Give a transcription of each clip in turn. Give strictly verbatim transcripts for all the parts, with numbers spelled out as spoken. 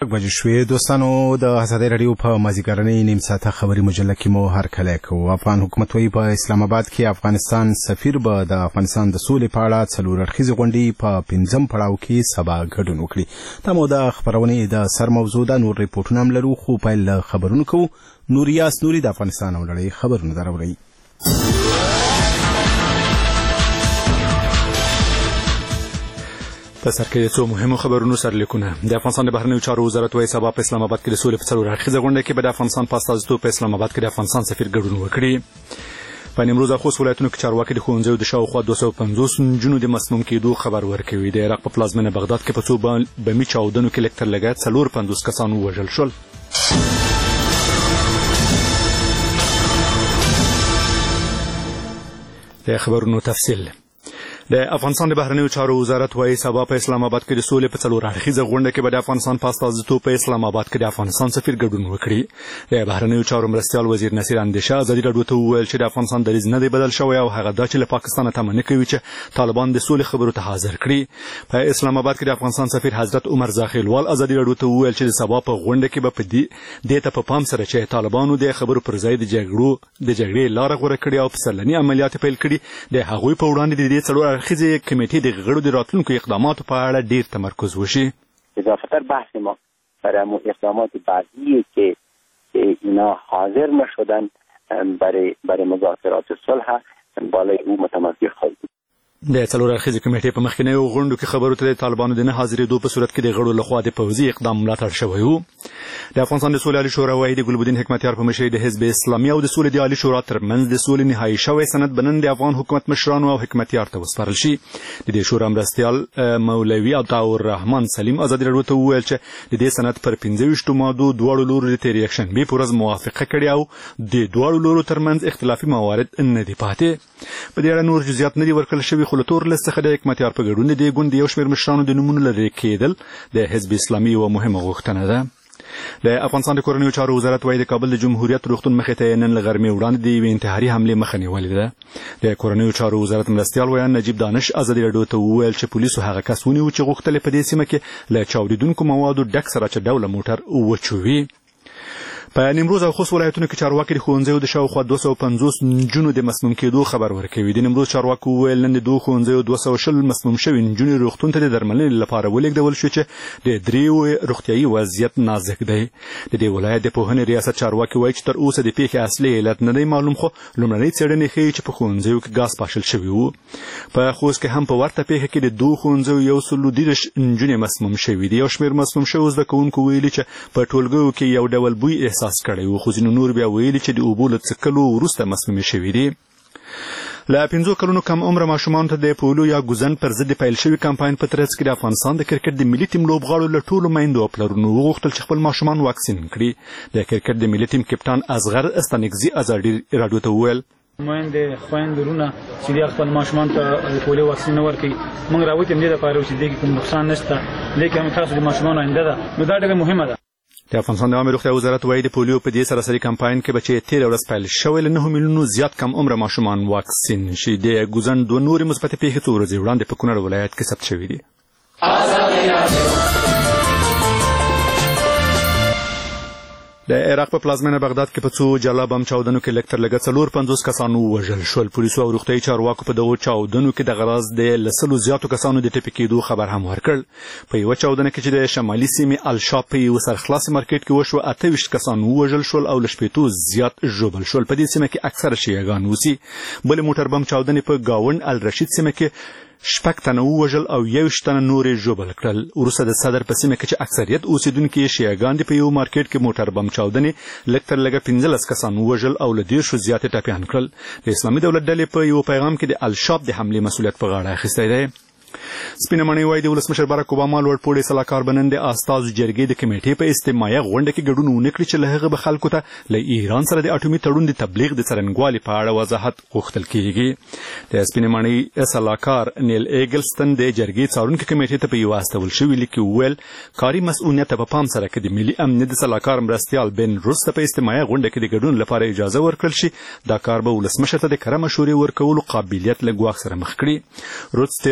شپږ بجې شوې. دوستانو د ازادۍ راډیو په مازیګرنۍ نیم ساعته خبري مجله کې مو هرکلی کوو. افغان حکومت وایي په اسلام آباد کې افغانستان سفیر به د افغانستان د سولې په اړه څلور اړخیزې غونډې په پنځم پړاو کې سبا ګډون وکړي. دا مو د خپرونې د سر موضوع ده. نور ریپورټونه هم لرو خو پیل له خبرونو کوو. نوریاس نوري د افغانستان او نړۍ خبرونه دراوړي. په سر کې څو مهمو خبرونو سرلیکونه. د افغانستان د بهرنیو چارو وزارت وايي سبا په اسلام آباد کې د سولې په څلور اړخیزه غونډه کې به د افغانستان په استازیتوب په اسلام آباد کې د افغانستان سفیر ګډون وکړي. په نیمروز او خوست ولایتونو کې چارواکي د ښوونځیو د شاوخوا دوه سوه پنځوس نجونو د مسموم کېدو خبر ورکوي. د عراق په پلازمینه بغداد کې په څو بمي چاودنو کې لږ تر لږه څلور پنځوس کسان ووژل شول. د خبرونو تفصیل. د افغانستان د بهرنیو چارو وزارت وايي سبا په اسلام آباد کې د سولې په څلور اړخیزه غونډه کې به د افغانستان په استازیتوب په اسلام آباد کې د افغانستان سفیر ګډون وکړي. د بهرنیو چارو مرستیال وزیر نصیر اندیشه ازادي راډیو ته وویل چې د افغانستان دریځ نه دی بدل شوی او هغه دا چې له پاکستان تمه نه کوي چې طالبان د سولې خبرو ته حاضر کړي. په اسلام آباد کې د افغانستان سفیر حضرت عمر زاخیلوال ازادي راډیو ته وویل چې د سبا په غونډه کې به په دې دې ته په پام سره چې طالبانو د خبرو پر ځای د جګړو د جګړې لار غوره کړې او پسرلني عملیات پیل کړي. د هغوی په وړاندې د دې څلور اړخیزې کمیټې د غړو د راتلونکو اقداماتو په اړه ډیر تمرکز وشي. اضافه بحث ما برای اقدامات بعدی که اینا حاضر نشدن برای برای مذاکرات صلح بالای او متمرکز خواهد بود. د څلور اړخیزې کمیټې په مخکینیو غونډو کې خبرو ته د طالبانو د نه حاضرېدو په صورت کې د غړو لخوا د پوځي اقدام ملاتړ شوی و. د افغانستان د سولې عالي شورا وايي د ګلبدین حکمتیار په مشرۍ د حزب اسلامي او د سولې د عالي شورا ترمنځ د سولې نهایي شوی سند به نن د افغان حکومت مشرانو او حکمتیار ته وسپارل شي. د دې شورا مرستیال مولوي عطاالرحمن سلیم ازادي راډیو ته وویل چې د دې سند پر پنځه ویشتو مادو دواړو لورو د تېرې یکشنبې په ورځ موافقه کړې او د دواړو لورو ترمنځ اختلافي موارد نه دي پاتې. په دې اړه نور جزئیات نه دي ورکړل شوي خو له تور لست څخه د حکمتیار په ګډون د ګوند یو شمېر مشرانو د نومونو لرې کېدل د حزب اسلامي یوه مهمه غوښتنه ده. د افغانستان د کورنیو چارو وزارت وايي د کابل د جمهوریت روغتون مخې ته نن له غرمې وړاندې د یوې انتحاري حملې مخه نیولې ده. د کورنیو چارو وزارت مرستیال ویان نجیب دانش ازادي راډیو ته وویل چې پولیسو هغه کس ونیو چې غوښتل په دې سیمه کې له چاودېدونکو موادو ډک سره چې ډوله موټر وچوي. په نیمروز او خوست ولایتونو کې چارواکي د ښوونځیو د شاوخوا دوه سوه پنځوس نجونو د مسموم کېدو خبر ورکوي. د نیمروز چارواکو وویل نن د دوو ښوونځیو دوه سوه شل مسموم شوي نجونې روغتون ته د درملنې لپاره ولېږدول شو چې د دریو روغتیایي وضعیت نازک دی. د دې ولایت د پوهنې ریاست چارواکي وایي چې تر اوسه د پیښې اصلي علت نه دی معلوم خو لومړنۍ څېړنې ښیي چې په ښوونځیو کې ګاز پاشل شوي وو. په خوست کې هم په ورته پیښه کې د دوو ښوونځیو یو سل دېرش نجونې مسموم شوي دي. یو شمېر مسموم شوو زده کوونکو ویلي چې په ټولګیو کې یو ډول بوی احساس کړی وو خو ځینو نور بیا ویلي چې د اوبو له څښلو وروسته مسمومې شوي دي. له پنځو کلونو کم عمره ماشومانو ته د پولیو یا ګوزن پر ضد پیل شوي کمپاین په ترڅ کې د افغانستان د کرکټ د ملي ټیم لوبغاړو له ټولو میندو او پلرونو وغوښتل چې خپل ماشومان واکسین کړي. د کرکټ د ملي ټیم کپټان اصغر استانکزي ازادي راډیو ته وویل مېندې خویندرونه چې خپل ماشومان ته پولیو واکسین ورکړي. موږ راوتیم دې لپاره چې دې کې کوم نقصان نشته لیکن تاسو د ماشومان آینده ده نو دا ډېره مهمه ده. د افغانستان د عامه روغتیا وزارت وايي د پولیو په دې سراسري کمپاین کې به چې تېره ورځ پیل شوی له نهه میلیونو زیات کم عمره ماشومان واکسین شي. د ګوزن دوه نورې مثبتې پیښې څو ورځې وړاندې په کونړ ولایت کې ثبت شوي دي. د عراق په پلازمینه بغداد کې په څو جلا بم چاودنو کې لږ تر لږه څلور پنځوس کسان ووژل شول. پولیسو او روغتیایي چارواکو په دغو چاودنو کې د غراض د له سلو زیاتو کسانو د ټپي کېدو خبر هم ورکړ. په یوه چاودنه کې چې د شمالي سیمې الشاب په یوه سرخلاصي مارکیټ کې وشوه اته ویشت کسان ووژل شول او له شپېتو زیات ژوبل شول. په دې سیمه کې اکثره شیعهګان اوسي. بلې موټر بم چاودنې په ګاونډ الرشید سیمه کې شپږ تنه ووژل او یویشت تنه نورې ژوبل کړل. وروسته د صدر په سیمه کې چې اکثریت اوسېدونکي یې شیعهګان دي په یو مارکیټ کې موټر بم چاودنې لږ تر لږه پنځلس کسان ووژل او له دېرشو زیاتې ټپیان کړل. د اسلامي دولت ډلې په یو پیغام کې د الشاب د حملې مسؤلیت په غاړه اخیستی دی. سپینه مڼۍ وايي د ولسمشر باراک اوباما لوړ پوړی سلاکار به نن د استازو جرګې د کمیټې په اجتماعي غونډه کې ګډون ونه کړي چې له هغه به خلکو ته له ایران سره د اټومي تړون د تبلیغ د څرنګوالي په اړه وضاحت غوښتل کېږي. د سپینه مڼۍ سلاکار نیل ایګلستن د جرګې څارونکي کمیټې ته په یو استول شوي لیک کې وویل کاري مسؤلیت په پام سره کې د ملي امنیت د سلاکار مرستیال بن روس ته په اجتماعي غونډه کې د ګډون لپاره اجازه ورکړل شي. دا کار به ولسمشر ته د کره مشورې ورکولو قابلیت له ګواښ سره مخ کړي. روس تېره اونۍ دغه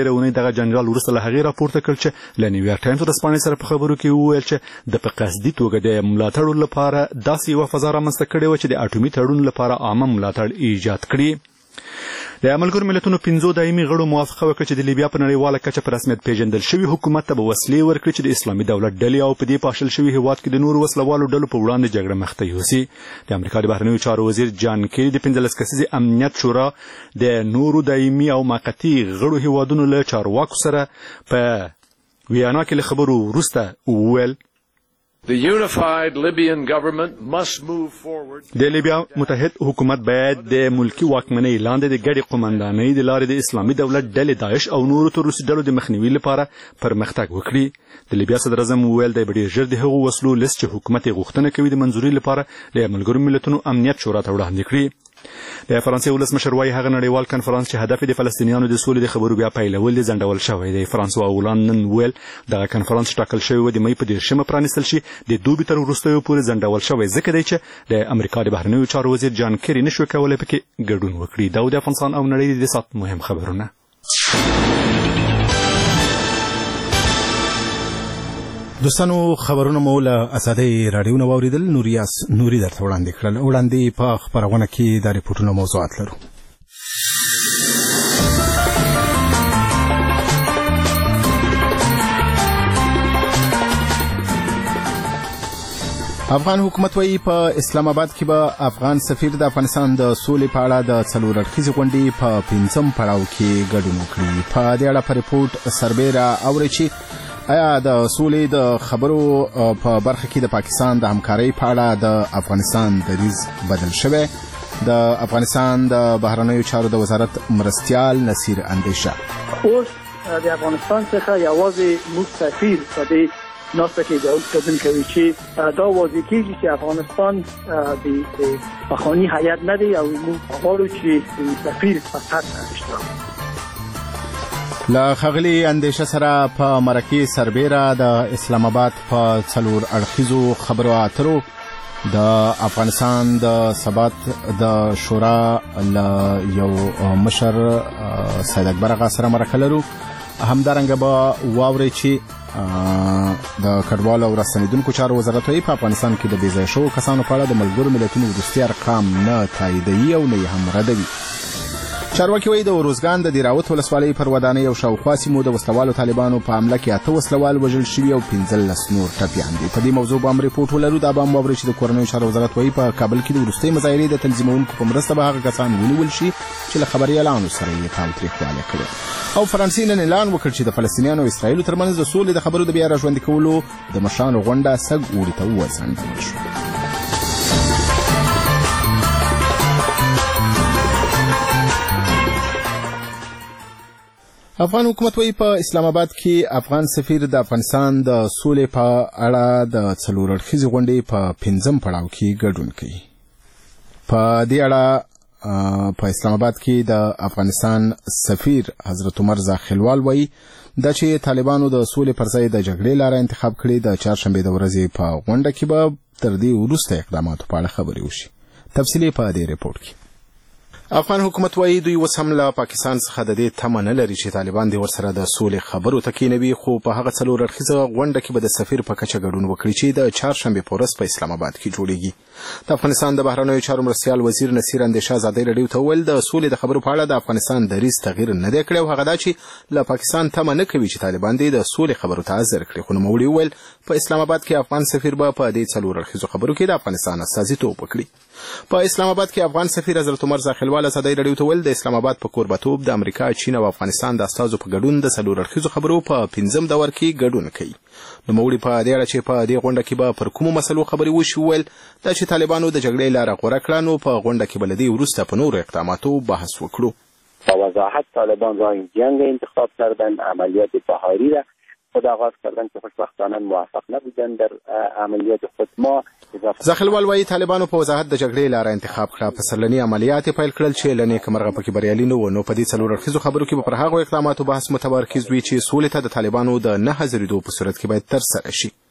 دغه جنرال وروسته له هغې راپورته کړ چې له نیویارک ټایمز د سپانې سره په خبرو کې وویل چې د په قصدي توګه د ملاتړو لپاره داسې یوه فضا رامنځته کړې وه چې د اټومي تړون لپاره عامه ملاتړ ایجاد کړي. د ملګرو ملتونو پنځو دایمي غړو موافقه وکړه چې د لیبیا په نړیواله کچه په رسمیت پیژندل شوي حکومت ته به وسلې ورکړي چې د اسلامي دولت ډلې او په دې پاشل شوي هیواد کې د نورو وسلوالو ډلو په وړاندې جګړه مخته یوسي. د امریکا د بهرنیو چارو وزیر جان کیری د پنځلس کسیزې امنیت شورا د نورو دایمي او موقتي غړو هیوادونو له چارواکو سره په ویانا کې له خبرو وروسته وویل The unified Libyan government must move forward. د لیبیا متحد حکومت باید د ملکی واکمنۍ لاندې د ګډې قومندانۍ د لارې د اسلامي دولت ډلې داعش او نورو تروریستي ډلو د مخنیوي لپاره پرمختګ وکړي. د لیبیا صدر اعظم وویل دی به ډېر ژر د هغو وسلو لیست چې حکومت یې غوښتنه کوي د منظوري لپاره د ملګرو ملتونو امنیت شورا ته وړاندې کړي. د فرانسې ولسمشر وایي هغه نړیوال کنفرانس چې هدف یې د فلسطینیانو د سولې د خبرو بیا پیلول دي ځنډول شوی دی. فرانسوا اولان نن ویل دغه کنفرانس ټاکل شوی و د مۍ په دېرشمه پرانیستل شي د دوبي تر وروستیو پورې ځنډول شوی ځکه دی چې د امریکا د بهرنیو چارو وزیر جان کیری نشوی کولی پکې ګډون وکړي. دا و د افغانستان او نړۍ د ساعت مهم خبرونه. دوستانو خبرونه مو له ازادۍ راډیو نه واوریدل. نوریاس نوري درته وړاندې کړل. وړاندې په خپرونه کې د ریپورټونو موضوعات لرو. افغان حکومت وایي په اسلام آباد کې به افغان سفیر د افغانستان د سولې په اړه د څلور اړخیزې غونډې په پنځم پړاو کې ګډون وکړي. په دې اړه په ریپورټ سربیره اورئ چې آیا د سولې د خبرو په برخه کې د پاکستان د همکارۍ په اړه د افغانستان دریځ بدل شوی. د افغانستان د بهرنیو چارو د وزارت مرستیال نصیر اندیشه اوس د افغانستان څخه یوازې موږ سفیر په دې ناسته کې ګډون کوي چې دا واضح کېږي چې افغانستان د پخواني هیئت نه دی او موږ غواړو چې سفیر په سطح اشتراک له ښاغلي اندیشه سره په مرکې سربیره د اسلام آباد په څلور اړخیزو خبرو اترو د افغانستان د ثبات د شورا له یو مشر سید اکبر آغا سره مرکه لرو. همدارنګه به واورئ چې د کډوالو او راستنېدونکو چارو وزارت وایي په افغانستان کې د بې ځایه شوو کسانو په اړه د ملګرو ملتونو وروستي ارقام نه تاییدوي او نه یې هم ردوي. چارواکي وایي د اروزګان د دیراوت ولسوالۍ پر ودانۍ او شاوخوا سیمو د وسلوالو طالبانو په حمله کې اته وسلوال وژل شوي او پنځلس نور ټپیان دي. په دې موضوع به هم ریپورټ ولرو. دا به هم واورئ چې د کورنیو چارو وزارت وایي په کابل کې د وروستۍ مظاهرې د تنظیمونکو په مرسته به هغه کسان ونیول شي چې له خبریالانو سره یې تاوتریخوالی کړی. او فرانسې نن اعلان وکړ چې د فلسطینیانو او اسرائیلو ترمنځ د سولې د خبرو د بیا راژوندي کولو د مشرانو غونډه سږ اوړي ته وځنډول شوه. افغان حکومت وایي په اسلام آباد کې افغان سفیر د افغانستان د سولې په اړه د څلور اړخیزې غونډې په پنځم پړاو کې ګډون کوي. په دې اړه په اسلام آباد کې د افغانستان سفیر حضرت عمر زاخلوال وایي دا چې طالبانو د سولې پر ځای د جګړې لاره انتخاب کړې. د چهارشنبې د ورځې په غونډه کې به تر دې وروسته اقداماتو په اړه خبرې وشي. تفصیلي په دې ریپورټ کې. افغان حکومت وایي دوی اوس هم له پاکستان څخه د دې تمه نه لري چې طالبان دې ورسره د سولې خبرو ته کېنوي، خو په هغه څلور اړخیزه غونډه کې به د سفیر په کچه ګډون وکړي چې د چهارشنبې په ورځ په اسلام آباد کې جوړیږي. د افغانستان د بهرنیو چارو مرستیال وزیر نصیر اندیشه ازادۍ راډیو ته وویل د سولې د خبرو په اړه د افغانستان دریځ تغییر نه دی کړی او هغه دا چې له پاکستان تمه نه کوي چې طالبان دې د سولې خبرو ته حاضر کړي. خو نوموړي وویل په اسلام آباد کې افغان سفیر به په دې څلور اړخیزو خبرو کې د افغانستان استازیتوب وکړي. په اسلام آباد کې افغان سفیر حضرت عمر زاخلوال ازادۍ راډیو ته وویل د اسلام آباد په کوربتوب د امریکا، چین او افغانستان د استازو په ګډون د څلور اړخیزو خبرو په پنځم دور کې ګډون کوي. نوموړي په دې اړه چې په دې غونډه کې به پر کومو مسلو خبرې وشي وویل دا چې طالبانو د جګړې لاره غوره کړه نو په غونډه کې به له دې وروسته په نورو اقداماتو بحث وکړو. با وضاحت طالبان راه جنگ انتخاب کردن، عملیات بهاری را خود آغاز کردن که خوشبختانه موفق نبودن در عملیات خود. ما زاخلوال وایي طالبانو په وضاحت د جګړې لاره انتخاب کړه، پسرلني عملیات پیل کړل چې له نیکه مرغه پکې بریالي نه و. نو په دې څلور اړخیزو خبرو کې به پر هغو اقداماتو بحث متمرکز وي چې سولې ته د طالبانو د نه حاضرېدو په صورت کې باید ترسره شي.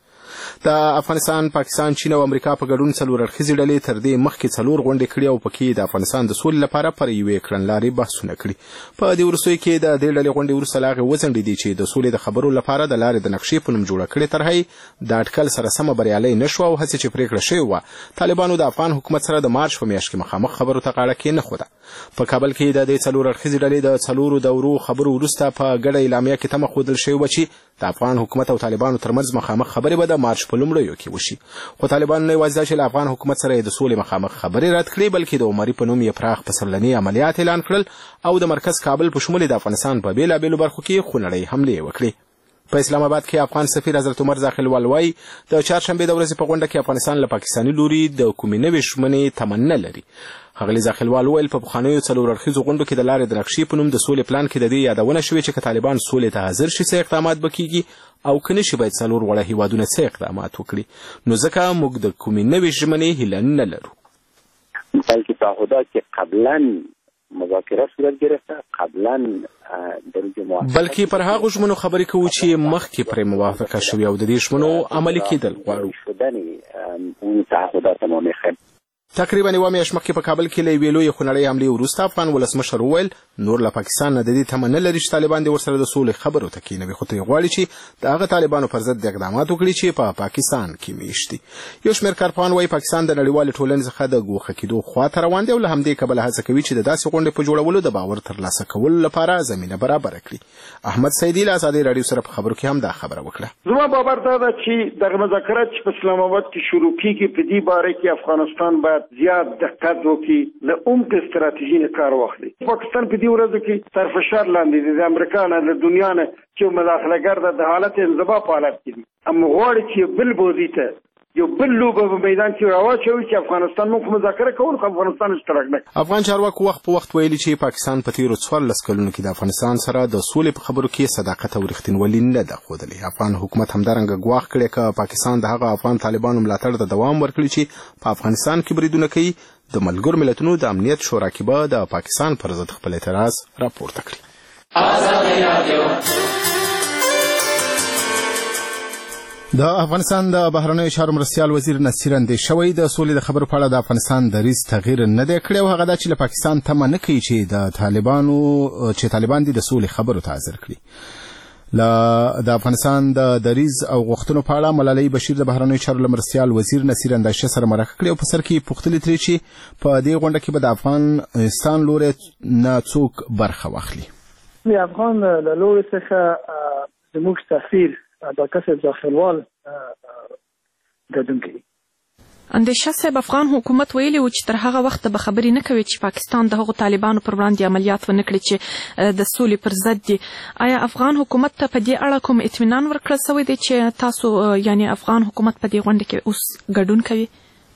د افغانستان، پاکستان، چین او امریکا په ګډون څلور اړخیزې ډلې تر دې مخکې څلور غونډې کړې او پکې د افغانستان د سولې لپاره پر یوې کړنلارې بحثونه کړي. په دې وروستیو کې د دې ډلې غونډې وروسته لا هغې وځنډېدې چې د سولې د خبرو لپاره د لارې د نقشې په نوم جوړه کړې طرحه د اټکل سره سمه بریالۍ نه شوه او هڅې چې پرېکړه شوې وه طالبانو د افغان حکومت سره د مارچ په میاشت کې مخامخ خبرو ته غاړه کېنښوده. په کابل کې د دې څلور اړخیزې ډلې د څلورو دورو خبرو وروسته په ګډه اعلامیه کې تمه ښودل شوې وه چې د افغان حکومت او طالبانو ترمنځ مخامخ خبرې به د مارچ په لومړیو کې وشي. خو طالبانو نه یوازې دا چې له افغان حکومت سره د سولې مخامخ خبرې رد کړې بلکې د عمري په نوم یې پراخ پسرلني عملیات اعلان کړل او د مرکز کابل په شمول د افغانستان په بېلابېلو برخو کې خونړۍ حملې وکړې. په اسلام آباد کې افغان سفیر حضرت عمر زاخیلوال وایي د چهارشنبې د ورځې په غونډه کې افغانستان له پاکستاني لوري د کومې نوې ژمنې تمه نه لري. ښاغلي زاخیلوال وویل په پخوانیو څلور اړخیزو غونډو کې د لارې د نقشې په نوم د سولې پلان کې د دې یادونه شوې چې که طالبان سولې ته حاضر شي څه اقدامات به کېږي او که نه شي باید څلور وړه هیوادونه څه اقدامات وکړي. نو ځکه موږ د کومې نوې ژمنې هیله نه لرو. بلکې تعهدات که قبلا مذاکره صورت گرفته قبلا بلکې پر هغو ژمنو خبرې کوو چې مخکې پرې موافقه شوې او د دې ژمنو عملي کېدل غواړو. تقریبا یوه میاشت مخکې په کابل کې له یوې لویې خونړۍ حملې وروسته افغان ولسمشر وویل نور له پاکستان نه د دې تمه نه لري چې طالبان دې ورسره د سولې خبرو ته کېنوي، خو ته یې غواړي چې د هغه طالبانو پر ضد اقدامات وکړي چې په پا پاکستان کې میشت دي. یو شمېر کارپوهان وایي پاکستان د نړیوالې ټولنې څخه د ګوښه کېدو خواته روان دی او له همدې کبله هڅه کوي چې د داسې غونډې په جوړولو د باور ترلاسه کولو لپاره زمینه برابره کړي. احمد سیدي له ازادۍ راډیو سره په خبرو کې هم دا خبره وکړه. زما باور دا ده چې دغه مذاکرات چې په اسلام آباد کې شروع کېږي په دې باره کې افغانستان باید زیات دقت وکړي، له عمق استراتیژي نه کار واخلي. پاکستان په دې ورځو کې تر فشار لاندې دی، د امریکا نه د دنیا نه چې مداخله ګر د حالت انزوا په حالت کې دي. اما غواړي چې بل بوزي ته یو بل لوبه په میدان کې راواچوي چې افغانستان موږ مذاکره کوو خو افغانستان اشتراک نه. افغان چارواکو وخت په وخت ویلي چې پاکستان په تیرو څوارلس کلونو کې د افغانستان سره د سولې په خبرو کې صداقت او رښتینولي نه ده ښودلې. افغان حکومت همدارنګه ګواښ کړی که پاکستان د هغه افغان طالبانو ملاتړ ته دوام ورکړي چې په افغانستان کې بریدونه کوي، د ملګرو ملتونو د امنیت شورا کې به د پاکستان پر ضد خپل اعتراض راپورته کړي. د افغانستان د بهرنیو چارو مرستیال وزیر نصیر اندیشوی د سولې د خبرو په اړه د افغانستان دریځ تغییر نه دی کړی او هغه دا چې له پاکستان تمه نه کوي چې د طالبانو چې طالبان دي د سولې خبرو ته حاضر کړي. له د افغانستان د دریځ او غوښتنو په اړه ملالۍ بشیر د بهرنیو چارو له مرستیال وزیر نصیر اندیشه سره مرکه کړې او په سر کې پوښتنې ترې چې په دې غونډه کې به د افغانستان لوري نه څوک برخه واخلي. د افغان له لوري څخه زموږ سفیر ډاکټر صاحب زاخیلوال ګډون کوي. اندیشه صاحب افغان حکومت ویلي و چې تر هغه وخته به خبرې نه کوي چې پاکستان د هغو طالبانو پر وړاندې عملیات ونه کړي چې د سولې پر ضد دي. آیا افغان حکومت ته په دې اړه کوم اطمینان ورکړل شوی دی چې تاسو یعنی افغان حکومت په دې غونډه کې اوس ګډون کوي؟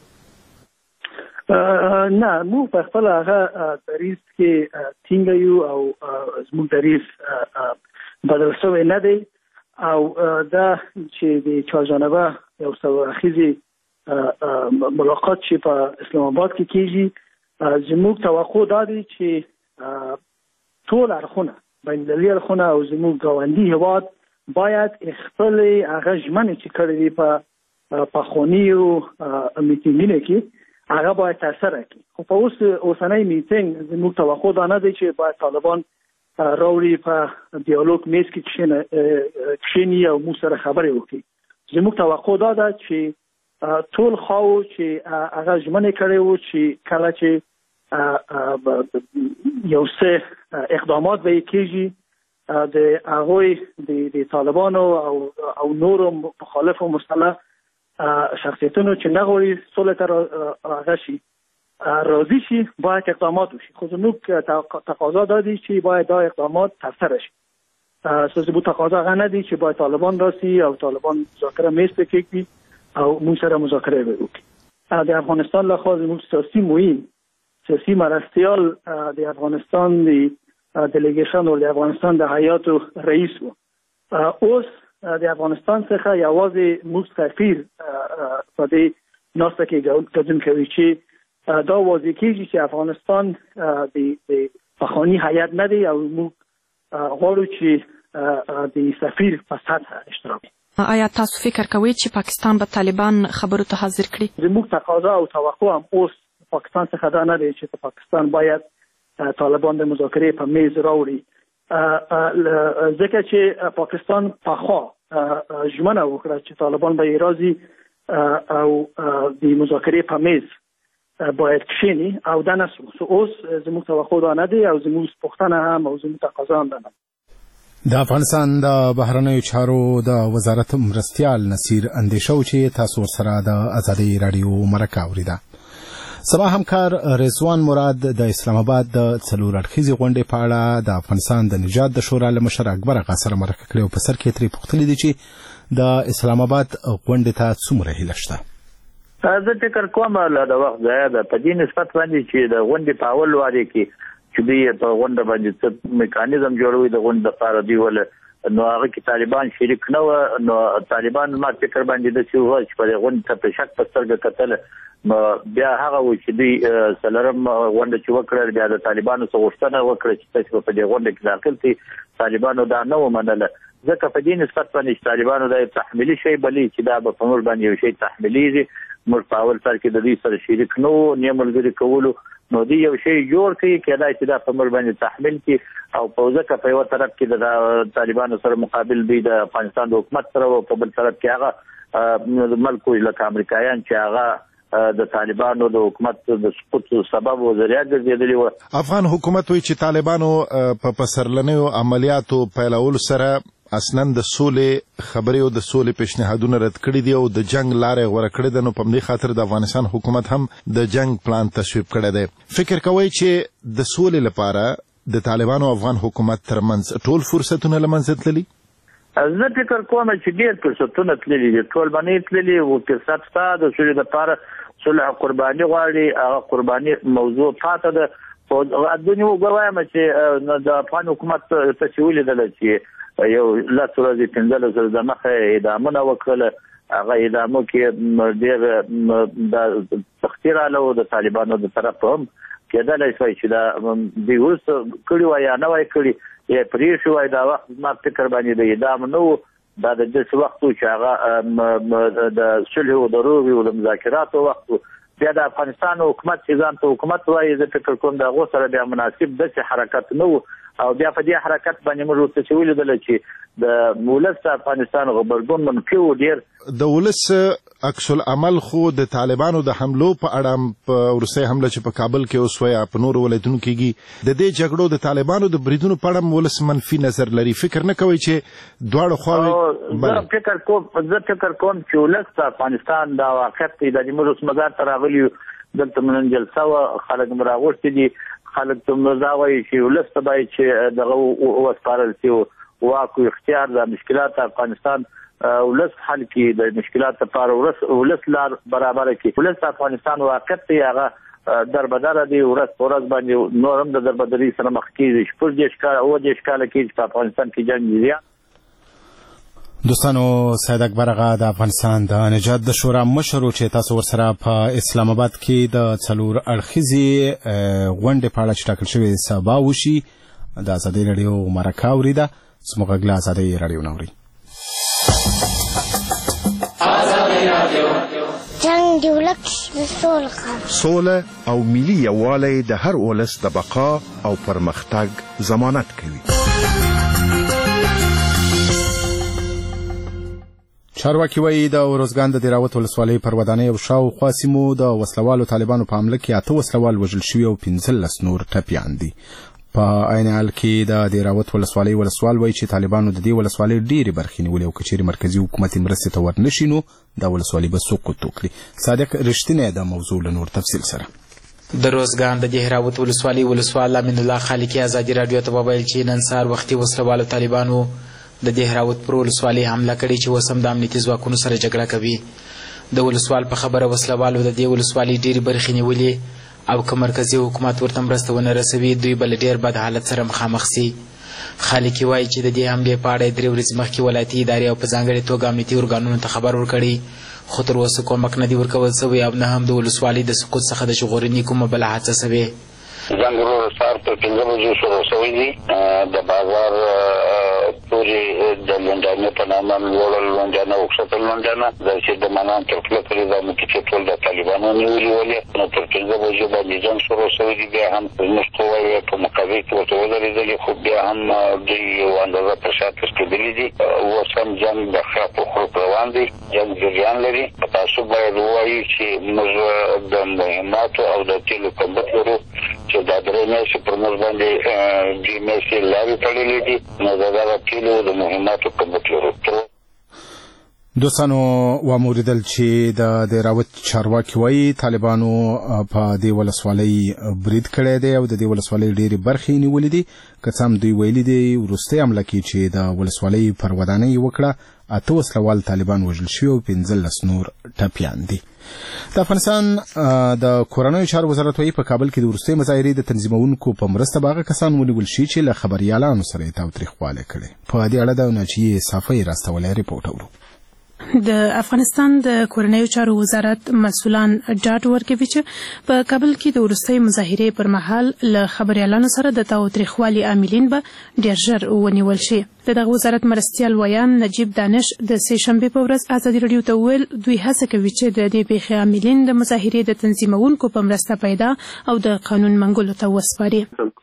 نه، موږ په خپل هغه دریځ کې ټینګ یو او زموږ دریځ بدل شوی نه دی او دا چې د چهارجانبه یو څو اخیزي ملاقات چې په اسلام آباد کې کیږي زموږ توقع دا دی چې ټول اړخونه بین المللي اړخونه او زموږ ګاونډي هیواد باید خپل هغه ژمنې چې کړې دي په پخوانیو میټینګونو کې هغه باید ترسره کړي. خو په اوس اوسنۍ میټینګ زموږ توقع دا نه دی چې باید طالبان راوړي په ډیالوګ میز کې کښېني او موږ سره خبرې وکړي. زموږ توقع دا ده چې ټول خواو چې هغه ژمنې کړې وو چې کله چې یو څه اقدامات به کېږي د هغوی د طالبانو او او نورو مخالفو مسلح شخصیتونو چې نه غواړي سولې ته هغه شي راضي شي باید اقدامات وشي. خو زموږ تقاضا دا دی چې باید دا اقدامات ترسره شي. زموږ تقاضا هغه نه دی چې باید طالبان راسي او طالبان مذاکره میز ته کېږدي او موږ سره مذاکره وکړي. د افغانستان لخوا زموږ سیاسي معین سیاسي مرستیال د افغانستان د دلیګیشن او د افغانستان د هیئاتو رئیس و. اوس د افغانستان څخه یوازې موږ سفیر په دې ناسته کې ګډون کوي چې دا واضح کېږي چې افغانستان د پخواني هیئت نه دی او موږ غواړو چې د سفیر په سطح اشتراک. آیا تاسو فکر کوئ چې پاکستان به طالبان خبرو ته حاضر کړي؟ زموږ تقاضا او توقع هم اوس پاکستان څخه دا نه دی چې پاکستان باید طالبان د مذاکرې په میز راوړي، ځکه چې پاکستان پخوا ژمنه وکړه چې طالبان به یې راځي او د مذاکرې په میز باید کښیني او دا نه سو. اوس زموږ توقع دا نه دی او زموږ پوښتنه هم او زموږ تقاضا هم ده نه. د افغانستان د بهرنیو چارو د وزارت مرستیال نصیر اندیشو چې تاسو سره د ازادي رادیو مرکه اوریده. سبا همکار رضوان مراد د اسلام آباد د څلور اړخیزې غونډې په اړه د افغانستان د نجات د شورا له مشر اکبر آغا سره مرکه کړې او په سر کې ترې پوښتنې دي چې د اسلام آباد غونډې ته څومره هیله شته. زه فکر کوم له د وخت ځایه ده په دې نسبت باندې چې د غونډې په اول وارې کې چې دوی په غونډه باندې څه میکانیزم جوړوي د غونډې لپاره دوی ول نو هغه کې طالبان شریک نه و. نو طالبان ما فکر باندې د څه و چې په غونډه ته په شک په سترګه کتل بیا هغه و چې دوی سلرم غونډه چې وکړه بیا د طالبانو څخه غوښتنه وکړه چې تاسو په دې غونډه کې داخل شئ. طالبانو دا نه ومنله ځکه په دې نسبت باندې طالبانو دا تحمیلي شی بلی چې دا به په موږ باندې یو شی تحمیلي موږ په اول سر کې د دې سره شریک نو نه ملګری کولو نو دی یو شی جوړ کړي کېدای چې دا په موږ باندې تحمیل کی او په ځکه په یو طرف کې د طالبانو سره مقابل دی د افغانستان د حکومت سره او په بل طرف کې هغه ملک لکه امریکایان چې هغه د طالبانو د حکومت د سقوط سبب و ذریعہ ګرځېدلی و. افغان حکومت وایي چې طالبانو په پسرلنیو عملیاتو پیلولو سره اصلا د سولې خبرې او د سولې پیشنهادونه رد کړي دي او د جنگ لارې غوره کړې ده. نو په دې خاطر د افغانستان حکومت هم د جنگ پلان تصویب کړی دی. فکر کوئ چې د سولې لپاره د طالبانو او افغان حکومت ترمنځ ټول فرصتونه له منځه تللي؟ زه فکر کوم چې ډېر فرصتونه تللي دي، ټول باندې تللي او فرصت شته د سولې لپاره. صلح قرباني غواړي، هغه قرباني موضوع پاته ده. خو دنیا وګوایم چې د افغان حکومت ته چې ولیدله چې یو لس ورځې پنځلس ورځې د مخه اعدامونه وکړله، هغه اعدامو کې ډېر د سختي راغله او د طالبانو د طرفه هم کېدلی شوی چې دا دوی وروسته کړي وای یا نه وای کړي یا پرېښي وای. دا وخت زما فکر باندې د اعدام نه و، دا د داسې وخت و چې هغه د صلح او د روغې او د مذاکراتو وخت و. بیا د افغانستان حکومت چې ځان ته حکومت وایي زه فکر کوم د هغو سره بیا مناسب داسې حرکت نه و او بیا په دې حرکت باندې موږ ورته چې ولیدله چې د ولس د افغانستان غبرګون منفي و ډېر. د ولس عکس العمل خو د طالبانو د حملو په اړه په وروستۍ حمله چې په کابل کې اوس وایي په نورو ولایتونو کېږي د دې جګړو د طالبانو د بریدونو په اړه ولس منفي نظر لري. فکر نه کوئ چې دواړو خواوې؟ زه فکر کوم زه فکر کوم چې ولس د افغانستان دا واقعیت دی. د موږ اوس مزار ته راغلي یو، دلته مو جلسه وه، خلک مو راغوښتي دي، خلک ته دا وایي چې ولس ته باید چې دغه وسپارل شي واک او اختیار د مشکلات افغانستان ولس حل کړي، د مشکلات لپاره ولس لار برابر کړي. ولس د افغانستان واقعیت دی هغه دربدره دی، ورځ په ورځ باندې نور هم د دربدرۍ سره مخ کېږي. شپږ دېرش کاله اووه دېرش کاله کېږي چې په افغانستان کې جنګ زیات. دوستانو، سید اکبر آغا د افغانستان د نجات د شورا مشر چې تاسو ورسره په اسلام آباد کې د څلور اړخیزې غونډې په اړه چې ټاکل شوې سبا وشي د ازادي رادیو مرکه اوریده. زموږ غږ له ازادي رادیو نه اوري. جنګ د ولس د سولې سوله او ملي یووالی د هر ولس د بقا او پرمختګ ضمانت کوي. چارواکي وایي د اروزګان د دیراوت ولسوالۍ پر ودانۍ او شاوخوا سیمو د وسلوالو طالبانو په حمله کې اته وسلوال وژل شوي او پنځلس نور ټپیان دي. په عین حال کې د دیراوت ولسوالۍ ولسوال وایي چې طالبانو د دې ولسوالۍ ډېرې برخې نیولې او که چیرې مرکزي حکومت مرستې ته ورنشي نو دا ولسوالۍ به سقوط وکړي. صادق رښتینی د موضوع له نور تفصیل سره. د روزګان د دیراوت ولسوالۍ ولسوال امین الله خالقي ازادي رادیو ته وویل چې نن سهار وختي وسلوالو طالبانو د دیراوت پر ولسوالۍ حمله کړې چې اوس هم د امنیتي ځواکونو سره جګړه کوي. د ولسوال په خبره وسلوالو د دې ولسوالۍ ډېرې برخې نیولې او که مرکزي حکومت ورته مرسته ونه رسوي دوی به له ډېر بد حالت سره مخامخ سي. خالقي وایي چې د دې حملې په اړه درې ورځې مخکې ولایتي ادارې او په ځانګړې توګه امنیتي ارګانونو ته خبر ورکړی، خو تر اوسه کومک نه دی ورکول سوی او نه هم د ولسوالۍ د سقوط څخه د ژغورنې کومه بله هڅه سوې. ځانګړو سهار په پنځه بجو شروع شوی دي. د بازار ټول پورې د لونډانې په نامه لوړه لونډانه او کښته لونډانه دا چې د منان تر پله پورې دا مکې ټول د طالبانو نیولي ولې نو تر پنځه بجو باندې جنګ شروع شوی دی بیا هم زموږ قواوې په مقابل کې ورته ودرېدلې خو بیا هم دوی یو اندازه پر شا تښتېدلي دي اوس هم جنګ د خاپ و خروپ روان دی جنګ جریان لري په تاسو باید ووایو چې موږ د مهماتو او د تیلو کمبود لرو چې دا درې میاشتې پر موږ باندې درې میاشتې لارې تړلې دي نو د دغه تیلو د مهماتو کمبود لرو. دوستانو واوریدل چې د د راوت چارواکي وایي طالبانو په دې ولسوالۍ برید کړی دی او د دې ولسوالۍ ډېرې برخې نیولې دي که څه هم دوی ویلي دي وروستۍ حمله کې چې د ولسوالۍ پر ودانۍ وکړه اته وسلوال طالبان وژل شوي او پنځلس نور ټپیان دي. د افغانستان د کورنیو چارو وزارت وایي په کابل کې د وروستۍ مظاهرې د تنظیمونکو په مرسته به هغه کسان ونیول شي چې له خبریالانو سره یې تاوتریخوالی کړی. په دې اړه د ناجیې صافۍ راستولی ریپورټ اورو. د افغانستان د کورنیو چارو وزارت مسؤلان ډاډ ورکوي چې په کابل کې د وروستۍ مظاهرې پر مهال له خبریالانو سره د تاوتریخوالي عاملین به ډېر ژر ونیول شي. د دغه وزارت مرستیال ویان نجیب دانش د سې شنبې په ورځ ازادي راډیو ته وویل دوی هڅه کوي چې د دې پیښې عاملین د مظاهرې د تنظیمونکو په مرسته پیدا او د قانون منګولو ته وسپاري.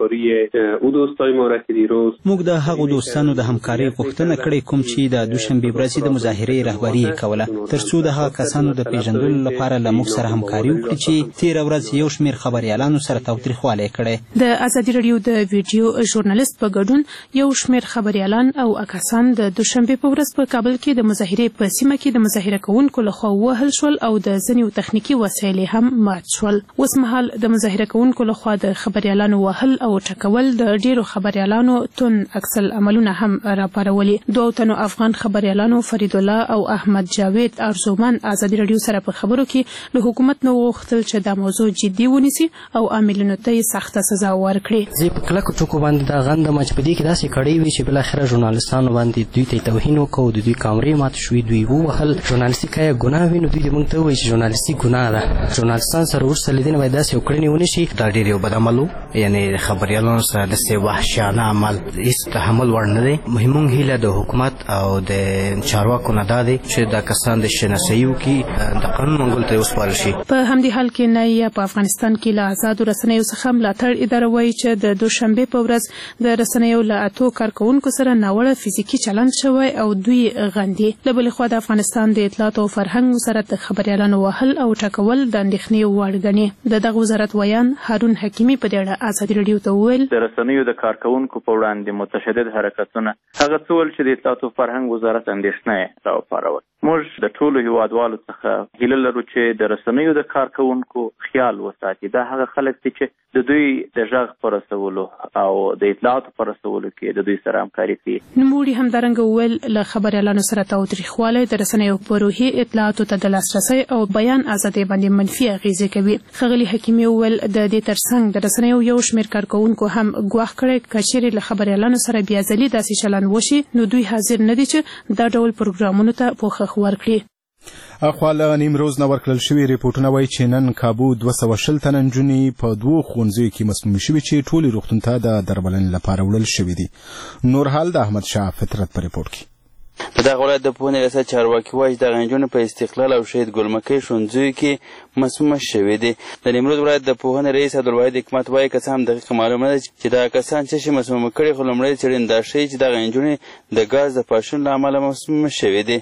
موږ د هغو دوستانو د همکارۍ غوښتنه کړې کوم چې د دوشنبې ورځې د مظاهرې رهبري یې کوله ترڅو د هغه کسانو د پیژندلو لپاره له موږ سره همکاري وکړي چې تېره ورځ یو شمېر خبریالانو سره تاوتریخوالی کړی. د ازادي راډیو د ویډیو ژورنالیست په ګډون یو شمېر خبریالان او کسان د دوشنبې په ورځ په کابل کې د مظاهرې په سیمه کې د مظاهره کوونکو لخوا ووهل شول او د ځینو تخنیکي وسایل هم مات شول. اوس مهال د مظاهره کوونکو لخوا د خبریالانو وهل او ټکول د ډیرو خبریالانو تون عکس العملونه هم راپارولي. دوه تنو افغان خبریالانو فرید الله او احمد جاوید ارزومن ازادي راډیو سره په خبرو کې له حکومت نو وغوښتل چې دا موضوع جدي ونیسي او عاملینو ته سخته سزا ورکړي. زه په کلکو ټکو باندې دا غندم چې په دې کې داسې کړی وي چې بلاخره ژورنالستانو باندې دوی ته توهین وکړو د دوی کامرې مات شوې دوی ووهل. ژورنالیستیک یا ګناه وي نو دوی موږ ته وایي چې ژورنالیستیک ګناه ده. ژورنالستان سره وروسته لیدنې باید داسې یو کړنې ونه شي. دا ډېر یو بد عمل و یعنې خبریالانو سره داسې وحشیانه عمل هېڅ تحمل وړ نه دی. مونږ هیله د حکومت او د چارواکو نه دا دی چې دا کسان د شناسایي وکړي د قانون منګولو ته وسپارل شي. په همدې حال کې نایه په افغانستان کې له آزادو رسنیو څخه ملاتړ اداره وایي چې د دوشنبې په ورځ د رسنیو له اتو کارکوونکو سره ناوړه فزیکي چلند شوی او دوی غندي. له بلې خوا د افغانستان د اطلاعاتو او فرهنګ وزارت د خبریالانو وهل او ټکول د اندېښنې وړ ګڼي. د دغه وزارت ویان هارون حکیمي په دې اړه ازادي راډیو ته وویل د رسنیو د کارکوونکو په وړاندې متشدد حرکتونه هغه څه ول چې د اطلاعاتو او فرهنګ وزارت اندېښنه یې راوپارول. موږ د ټولو هیوادوالو څخه هیله لرو چې د رسنیو د کارکوونکو خیال وساتي. دا هغه خلک دي چې د دوی د غږ په رسولو او د اطلاعاتو په رسولو کې د دوی سره همکاري کوي. نوموړي همدارنګه وویل له خبریالانو سره تاوتریخوالی د رسنیو په روحي اطلاعاتو ته د لاسرسي او بیان ازادۍ باندې منفي اغیزې کوي. ښاغلي حکیمي وویل د دې ترڅنګ د رسنیو یو شمېر کارکوونکو هم ګواښ کړی که چیرې له خبریالانو سره بیا ځلي داسې چلند وشي نو دوی حاضر نه دي چې دا ډول پروګرامونو ته پوښښ ورکړي. اخوا له نیمروز نه ورکړل شوي ریپورټونه وایي چې نن کابو دوه سوه شل تنه نجونې په دوو ښوونځیو کې مسمومې شوي چې ټولې روغتون ته د درملنې لپاره وړل شوي دي. نور حال د احمد شاه فطرت په ریپورټ کې. په دغه ولایت د پوهنې ریاست چارواکي وایي دغه نجونې په استقلال او شهید ګل مکۍ ښوونځیو کې مسمومه شوې دي. د نیمروز ولایت د پوهنې رئیس عبدالواحد حکمت وایي که څه هم دقیقه معلومه ده چې دغه کسان څه شي مسمومه کړي خو لومړی څېړنې دا ښیي چې دغه نجونې د ګاز د پاشون له امله مسمومه شوې دي.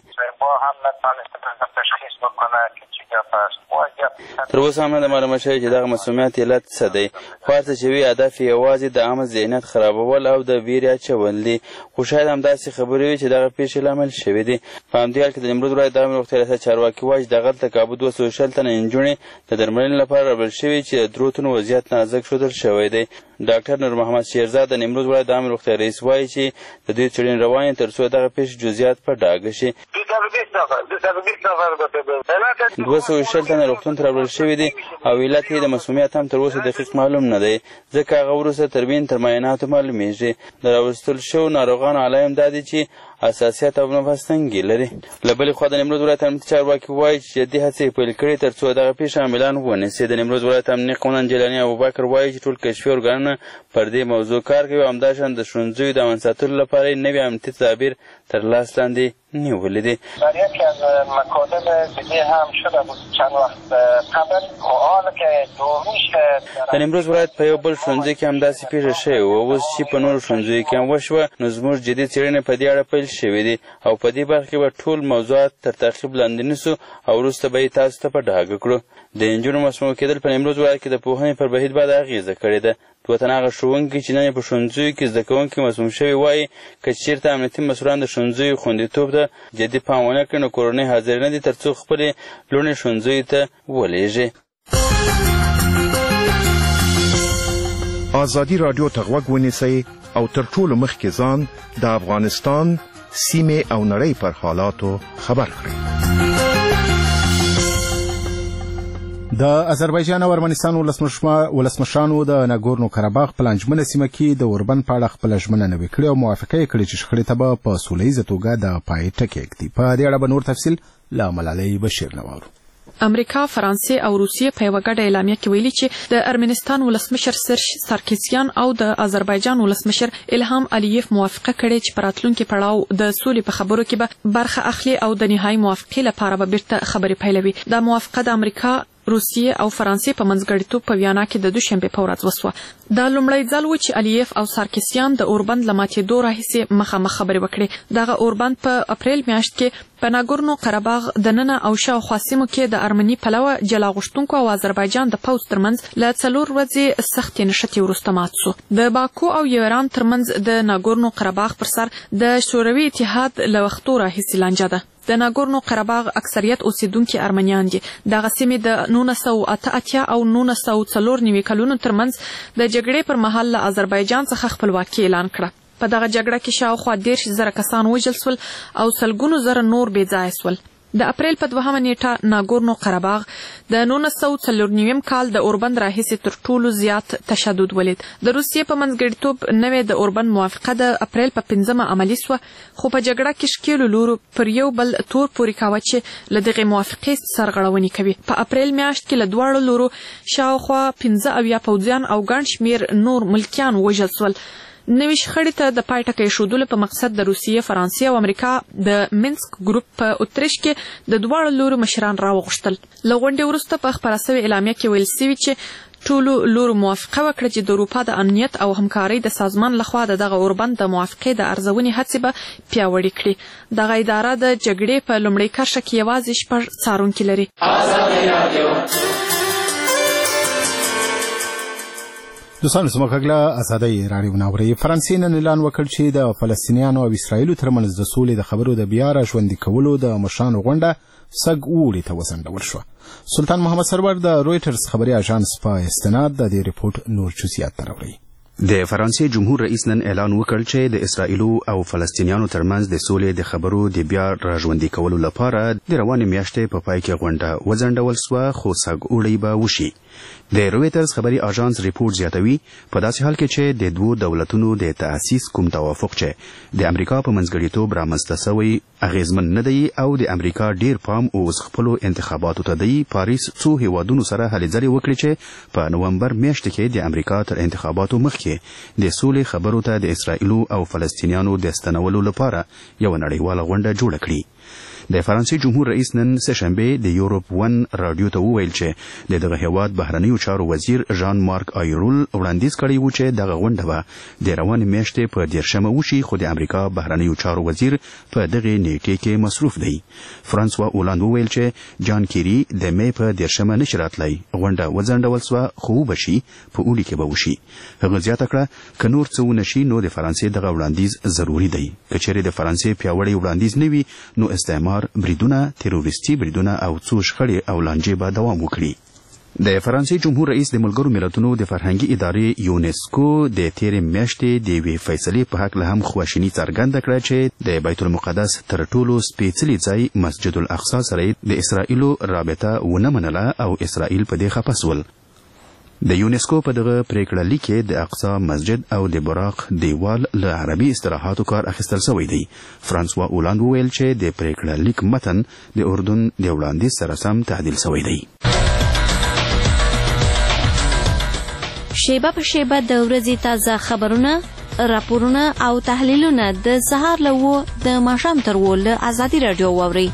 تر اوسه هم نه ده معلومه شوې چې دغه مسمومیت علت څه دی. خو هر څه چې وي هدف یې یوازې د عامه ذهنیت خرابول او د ویرې اچول دي. خو شاید همداسې خبرې وي چې دغه پیښې لامل شوې دي. په همدې حال کې د نیمروز ولایت د عامې روغتیا ریاست چارواکي وایي چې دغلته کابو دوه سوه شل تنه نجونې د درملنې لپاره رابلل شوي چې د درو تنو وضعیت نازک ښودل شوی دی. ډاکټر نور محمد شیرزاد د نیمروز ولایت د عامې روغتیا رئیس وایي چې د دوی څېړنې روانې تر څو دغه پیښې جزئیات په ډاګه شي. دوه سوه شل تنه روغتون ته رابلل شوي دي او علت یې د مسمومیت هم تر اوسه دقیق معلوم نه دی ځکه هغه وروسته تربین تر معایناتو معلومیږي. د راوستل شوو ناروغانو علایم دا دي چې حساسیت او نفس تنګي لري. له بلې خوا د نیمروز ولایت امنیتي چارواکي وایي چې جدي هڅې پیل کړي تر څو دغه پیښه عاملان ونیسي. د نیمروز ولایت امنیتي قومندان جیلاني ابوبکر وایي چې ټول کشفي ارګانونه پر دې موضوع کار کوي او همداشان د ښوونځیو د امن ساتلو لپاره یې نوي امنیتي تدابیر تر لاس لاندې نیولې دي. در یکی از مکاتب دیگه هم شده بود چند وقت قبل خو حال که دومیش د نیمروز ولایت په یو بل ښوونځي کې همداسې پیښه شوې وه. اوس چې په نورو ښوونځیو کې هم وشوه نو زموږ جدي څېړنې په دې اړه پیل شوې دي او په دې برخه کې به ټول موضوعات تر تعقیب لاندې نیسو او وروسته به یې تاسو ته په ډاګه کړو. د نجونو مسموم کېدل په نیمروز ولایت کې د پوهنې پر بهیر باندې اغېزه کړې ده. دوه تنه هغه ښوونکي چې نن یې په ښوونځیو کې زده کوونکي مسموم شوي وایي که چېرته امنیتي مسؤلان د ښوونځیو خوندیتوب ته جدي پام ونه کړي نو کورنۍ حاضرې نه دي تر څو خپلې لوڼې ښوونځیو ته ولېږي. ازادي راډیو ته غوږ ونیسئ او تر ټولو مخکې ځان د افغانستان سیمې او نړۍ پر حالاتو خبر کړئ. د آذربایجان او ارمنستان ولسمشرانو د ناګورنو قرهباغ په لانجمنه سیمه کې د اوربند په اړه خپله ژمنه نوې کړې او موافقه یې کړې چې شخړې ته به په سوله ییزه توګه د پای ټکی ږدي. په دې اړه به نور تفصیل له ملالۍ بشیر نه واورو. امریکا، فرانسې او روسیې په یوه ګډه اعلامیه کې ویلي چې د ارمنستان ولسمشر سرش سارکسیان او د آذربایجان ولسمشر الهام الیف موافقه کړې چې په راتلونکي پړاو د سولې په خبرو کې به برخه اخلي او د نهایي موافقې لپاره به بیرته خبرې پیلوي. دا موافقه د امریکا، روسیې او فرانسې په منځګړیتوب په ویانا کې د دوشنبې په ورځ وسوه. دا لومړی ځل و چې الیف او سارکسیان د اوربند له ماتېدو راهیسې مخامخ خبرې وکړې. دغه اوربند په اپریل میاشت کې په ناګورنو قرهباغ دننه او شاوخوا سیمو کې د ارمني پلوه جلا غوښتونکو او آذربایجان د پوځ ترمنځ له څلور ورځې سختې نښتې وروسته مات سو. د باکو او ایران ترمنځ د ناګورنو قرهباغ پر سر د شوروي اتحاد له وختو راهیسې لانجه ده. د ناګورنو قرهباغ اکثریت اوسیدونکي ارمنیان دي. دغه سیمې د نولس سوه اته اتیا او نولس سوه څلور نوي کلونو ترمنځ د جګړې پر مهال له آذربایجان څخه خپلواکي اعلان کړه. په دغه جګړه کې شاوخوا دېرش زره کسان وژل سول او سلګونو زره نور بې ځایه سول. د اپریل په دوهمه نیټه ناګورنو قرهباغ د نولس سوه څلور نویم کال د اوربند راهیسې تر ټولو زیات تشدد ولید. د روسیې په منځګړیتوب نوې د اوربند موافقه د اپریل په پنځمه عملي سوه خو په جګړه کې ښکېلو لورو پر یو بل تور پورې کاوه چې له دغې موافقې سرغړونې کوي. په اپریل میاشت کې له دواړو لورو شاوخوا پنځه اویا پوځیان او ګڼ شمېر نور ملکیان وژل سول. نوي شخړې ته د پای ټکی ایښودلو په مقصد د روسیې، فرانسې او امریکا د منسک ګروپ په اتریش کې د دواړو لورو مشران راوغوښتل. له غونډې وروسته په خپره سوې اعلامیه کې ویل سوي چې ټولو لورو موافقه وکړه چې د اروپا د امنیت او همکارۍ د سازمان لخوا د دغه اوربند د موافقې د ارزونې هڅې به پیاوړې کړي. دغه اداره د جګړې په لومړۍ کرښه کې یوازې شپږ څارونکي لري. دوستانو زموږ غږ له ازادۍ راډیو نه اورئ. فرانسې نن اعلان وکړ چې د فلسطینیانو او اسرائیلو ترمنځ د سولې د خبرو د بیا راژوندي کولو د مشرانو غونډه سږ اوړي ته وځنډول شوه. سلطان محمد سرور د رویټرز خبري اژانس په استناد د دې رپورټ نور جزئیات راوړي. د فرانسې جمهور رئیس نن اعلان وکړ چې د اسرائیلو او فلسطینیانو ترمنځ د سولې د خبرو د بیا راژوندي کولو لپاره د روانې میاشتې په پای کې غونډه وځنډول شوه خو سږ اوړی به وشي. د رویټرز خبري اژانس ریپورت زیاتوي په داسې حال کې چې د دوو دولتونو د تأسیس کوم توافق چې د امریکا په منځګړیتوب رامنځته شوی اغیزمن نه دی او د امریکا ډیر پام اوس خپلو انتخاباتو ته دی. پاریس څو هیوادونو سره هلې ځلې وکړي چې په نومبر میاشت کې د امریکا تر انتخاباتو مخکې د سولې خبرو ته د اسرائیلو او فلسطینیانو د ستنولو لپاره یو نړیواله غونډه جوړه کړي. د فرانسې جمهور رئیس نن سهشنبه د یورپ ون رادیو ته وویل چې د دغه هیواد بهرنیو چارو وزیر ژان مارک آیرول وړاندیز کړی و چې دغه غونډه به د روانې میاشتې په دیرشمه وشي خو د امریکا بهرنیو چارو وزیر په دغه نیټې کې مصروف دی. فرانسوا اولاند وویل چې جان کیری د مې په دیرشمه نشي راتلی. غونډه وځنډول سوه خو وبشي په اوړي کې به وشي. هغه زیاته کړه که نور څه ونشي نو د فرانسې دغه وړاندیز ضروري دی. که چیرې د فرانسې پیاوړی وړاندیز نه وي نو استعمار بریدونه، تروریستي بریدونه او څو شخړې او لانجې به دوام وکړي. د فرانسې جمهور رئیس د ملګرو ملتونو د فرهنګي ادارې یونسکو د تیرې میاشتې د یوې فیصلې په هکله هم خواشیني څرګنده کړه چې د بیت المقدس تر ټولو سپېڅلي ځای مسجد الاقصی سره د اسرائیلو رابطه ونه منله او اسرائیل په دې خفه سول. د یونسکو په دغه پریکړه لیک کې د اقصی مسجد او د براق دیوال له عربي اصطلاحاتو کار اخیستل شوی دی. فرانسوا اولاند وویل چې د پریکړه لیک متن د اردن د وړاندیز سره سم تعدیل شوی دی. شیبه په شیبه د ورځې تازه خبرونه، راپورونه او تحلیلونه د سهار له و د ماښام تر و له ازادي راډیو واورئ.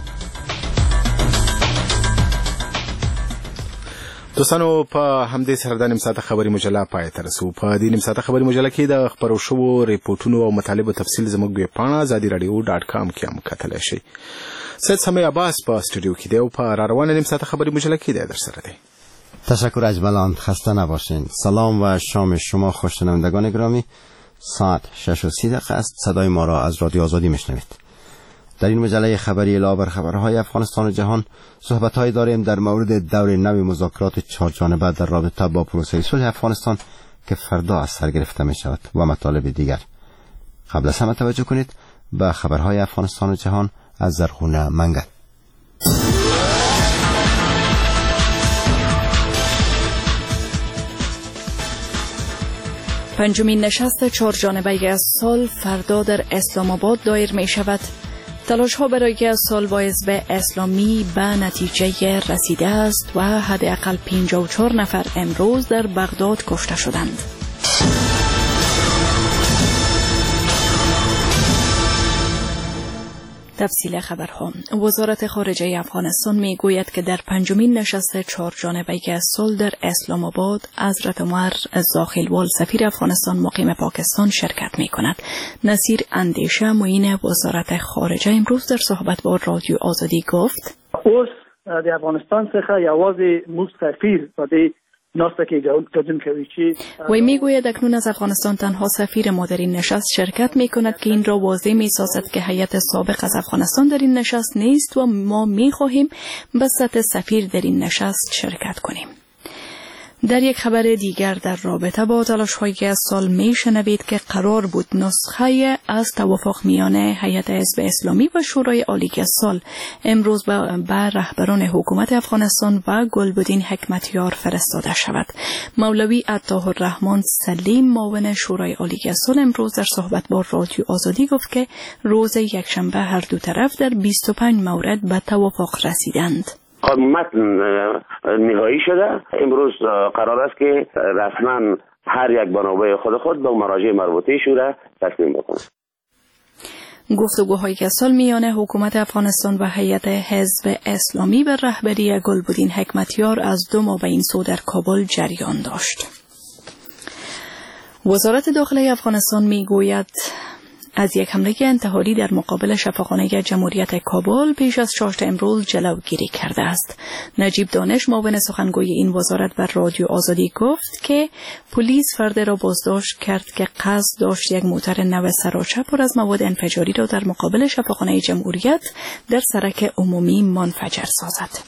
دوستانو په همدې سره د نیم ساعته خبري مجله پای ته رسو. په دې نیم ساعته خبري مجله کې د خبرو شوو ریپورتونو او مطالبو تفصیل زموږ ویب پاڼه ازادي رادیو ډاټ کام کې هم کتلی شئ. سید سمیع عباس په استودیو کې دی او په را روانه نیم ساعته خبري مجله کې دی در سره دی. تشکر اجملان، خسته نباشین. سلام و شام شما خوشنوندگان گرامی. ساعت شش و سی دقیقه است. صدای ما را از رادیو آزادی میشنوید. در این مجله خبری علاوه بر خبرهای افغانستان و جهان صحبت‌هایی داریم در مورد دور نو مذاکرات چهار جانبه در رابطه با پروسه صلح افغانستان که فردا از سر گرفته می شود و مطالب دیگر. قبل از همه توجه کنید به خبرهای افغانستان و جهان از زرغونه منگل. پنجمین نشست چهار جانبه از سال فردا در اسلام آباد دایر می شود. تلاش ها برای صلح با حزب اسلامی به نتیجه رسیده است و حداقل پنجاه و چهار نفر امروز در بغداد کشته شدند. تفصیل خبرها. وزارت خارجه افغانستان می گوید که در پنجمین نشست چهار جانبه از صلح در اسلام آباد حضرت عمر زاخیلوال سفیر افغانستان مقیم پاکستان شرکت می کند. نصیر اندیشه معین وزارت خارجه امروز در صحبت با رادیو آزادی گفت اوس د افغانستان څخه یوازې موږ سفیر په دې ناسته کې ګډون کوي چې وی میگوید اکنون از افغانستان تنها سفیر ما در این نشست شرکت می کند که این را واضح می سازد که هیئت سابق از افغانستان در این نشست نیست و ما می خواهیم به سطح سفیر در این نشست شرکت کنیم. در یک خبر دیگر در رابطه با تلاش‌های از سال می شنوید که قرار بود نسخه از توافق میان هیئت حزب اسلامی و شورای عالی از سال امروز به رهبران حکومت افغانستان و گلبدین حکمتیار فرستاده شود. مولوی عطا الرحمن سلیم معاون شورای عالی از سال امروز در صحبت با رادیو آزادی گفت که روز یکشنبه هر دو طرف در بیست و پنج مورد به توافق رسیدند. متن نهایی شده. امروز قرار است که رسما هر یک بنابه خود خود به مراجع مربوطه شورا تسلیم بکنه. گفتگوهای که سال میان حکومت افغانستان و هیئت حزب اسلامی به رهبری گلبدین حکمتیار از دو ماه به این سو در کابل جریان داشت. وزارت داخلی افغانستان میگوید از یک حمله انتحاری در مقابل شفاخانه جمهوریت کابل پیش از چاشت امروز جلوگیری کرده است. نجیب دانش معاون سخنگوی این وزارت بر رادیو آزادی گفت که پلیس فرد را بازداشت کرد که قصد داشت یک موتر نو سراچه پر از مواد انفجاری را در مقابل شفاخانه جمهوریت در سرک عمومی منفجر سازد.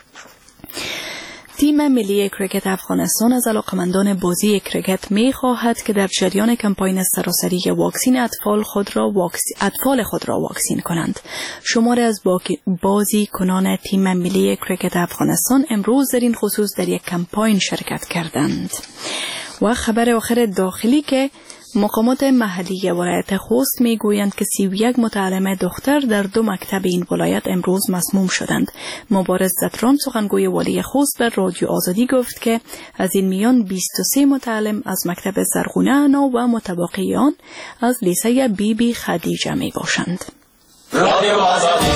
تیم ملی کرکت افغانستان از علاقمندان بازی کرکت می خواهد که در جریان کمپاین سراسری واکسین اطفال خود را واکس... اطفال خود را واکسین کنند. شمار از بازی کنان تیم ملی کرکت افغانستان امروز در این خصوص در یک کمپاین شرکت کردند. و خبر آخر داخلی که مقامات محلی ولایت خوست می گویند که سی و یک متعلم دختر در دو مکتب این ولایت امروز مسموم شدند. مبارز زتران سخنگوی والی خوست بر رادیو آزادی گفت که از این میان بیست و سه متعلم از مکتب زرغونه انا و متبقیان از لیسه بی بی خدیجه می باشند. رادیو آزادی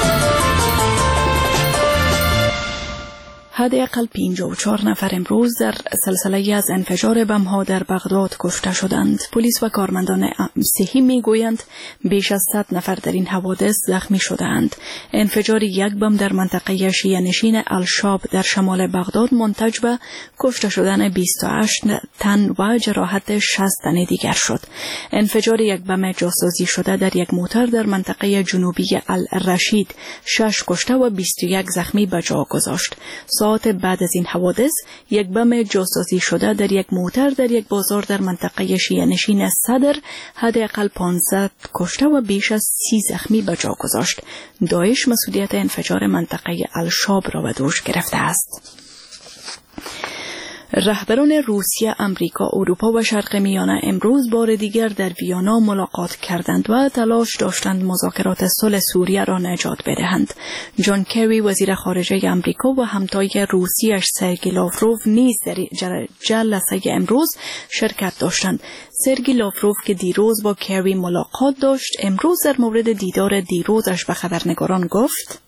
حداقل پنجاه و چهار نفر امروز در سلسله از انفجار بم‌ها در بغداد کشته شدند. پلیس و کارمندان صحی می‌گویند بیش از صد نفر در این حوادث زخمی شدند. انفجار یک بم در منطقه شیعه نشین الشاب در شمال بغداد منتج به کشته شدن بیست و هشت تن و جراحت شصت تن دیگر شد. انفجار یک بم جاسازی شده در یک موتر در منطقه جنوبی الرشید شش کشته و بیست و یک زخمی به جا گذاشت. ساعت بعد از این حوادث یک بم جاسازی شده در یک موتر در یک بازار در منطقه شیعه نشین صدر حداقل پانصد کشته و بیش از سی زخمی به جا گذاشت. داعش مسئولیت انفجار منطقه الشاب را به دوش گرفته است. رهبران روسیه، امریکا، اروپا و شرق میانه امروز بار دیگر در ویانا ملاقات کردند و تلاش داشتند مذاکرات صلح سوریه را نجات بدهند. جان کری وزیر خارجه امریکا و همتای روسیه‌اش سرگی لاوروف نیز در جلسه امروز شرکت داشتند. سرگی لاوروف که دیروز با کری ملاقات داشت، امروز در مورد دیدار دیروزش به خبرنگاران گفت: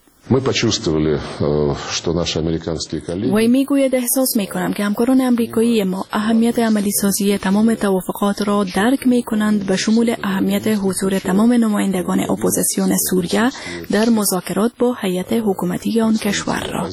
وی میگوید احساس میکنم که همکاران امریکایی ما اهمیت عملی سازی تمام توافقات را درک میکنند، به شمول اهمیت حضور تمام نمایندگان اپوزیسیون سوریه در مذاکرات با هیئت حکومتی آن کشور را.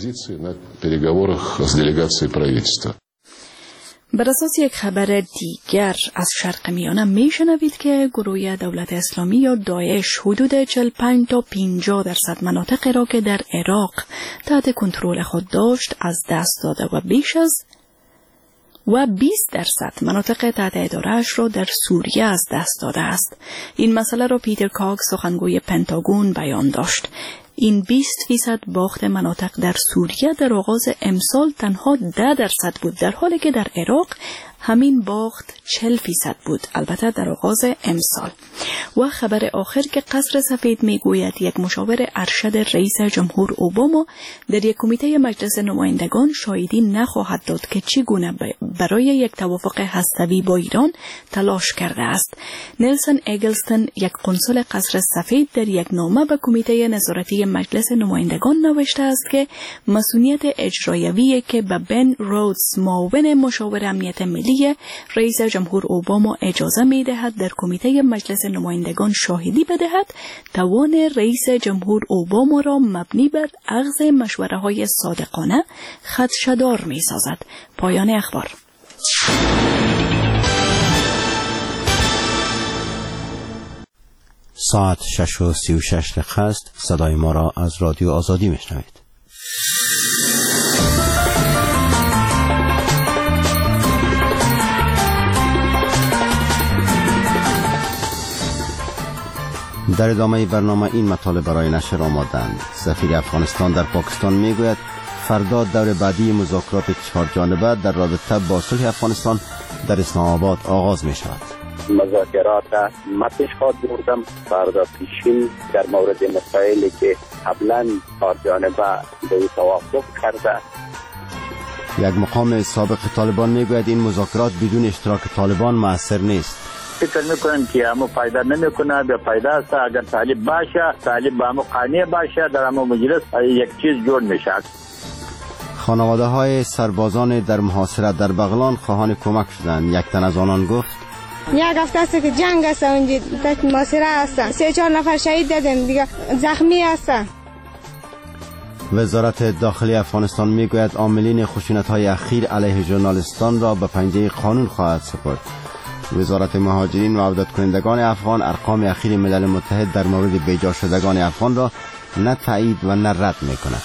بر اساس یک خبر دیگر از شرق میانه میشنوید که گروه دولت اسلامی یا داعش حدود چهل و پنج تا پنجاه درصد مناطق را که در عراق تحت کنترل خود داشت از دست داده و بیش از و بیست درصد مناطق تحت اداره‌اش را در سوریه از دست داده است. این مسئله را پیتر کاکس سخنگوی پنتاگون بیان داشت. این بیست فیصد باخت مناطق در سوریه در آغاز امسال تنها ده درصد بود، در حالی که در عراق همین باخت چهل فیصد بود، البته در آغاز امسال. و خبر آخر که قصر سفید میگوید یک مشاور ارشد رئیس جمهور اوباما در یک کمیته مجلس نمایندگان شاهدی نخواهد داد که چگونه برای یک توافق هسته‌ای با ایران تلاش کرده است. نلسون اگلستون، یک قنصل قصر سفید، در یک نامه به کمیته نظارتی مجلس نمایندگان نوشته است که مسئولیت اجراییه که به بن رودز، معاون مشاور امنیت ملی رئیس جمهور اوباما، اجازه می دهد در کمیته مجلس نمایندگان شاهدی بدهد، توان رئیس جمهور اوباما را مبنی بر اخذ مشوره های صادقانه خدشه‌دار می سازد. پایان اخبار. ساعت شش و سی و شش دقیقه است. صدای ما را از رادیو آزادی میشنوید. در ادامه برنامه این مطالب برای نشر آمادند. سفیر افغانستان در پاکستان میگوید فردا دور بعدی مذاکرات چهار جانبه در رابطه با صلح افغانستان در اسلام آباد آغاز می شود. مذاکرات متشخص بردم فردا پیشین در مورد مسائلی که قبلا چهار جانبه به توافق کرده. یک مقام سابق طالبان میگوید این مذاکرات بدون اشتراک طالبان مؤثر نیست. فکر میکنم که همو فایده نمیکنه، به فایده است اگر طالب باشه، طالب با همو قانع باشه، در همو مجلس یک چیز جور میشه. خانواده های سربازان در محاصره در بغلان خواهان کمک شدند. یک تن از آنان گفت یک هفته است که جنگ است، اونجا در محاصره هستن، سه چهار نفر شهید دادیم، دیگه زخمی هستن. وزارت داخلی افغانستان میگوید عاملین خشونت‌های اخیر علیه ژورنالیستان را به پنجه قانون خواهد سپرد. وزارت مهاجرین و عودت کنندگان افغان ارقام اخیر ملل متحد در مورد بیجا شدگان افغان را نه تایید و نه رد می‌کند.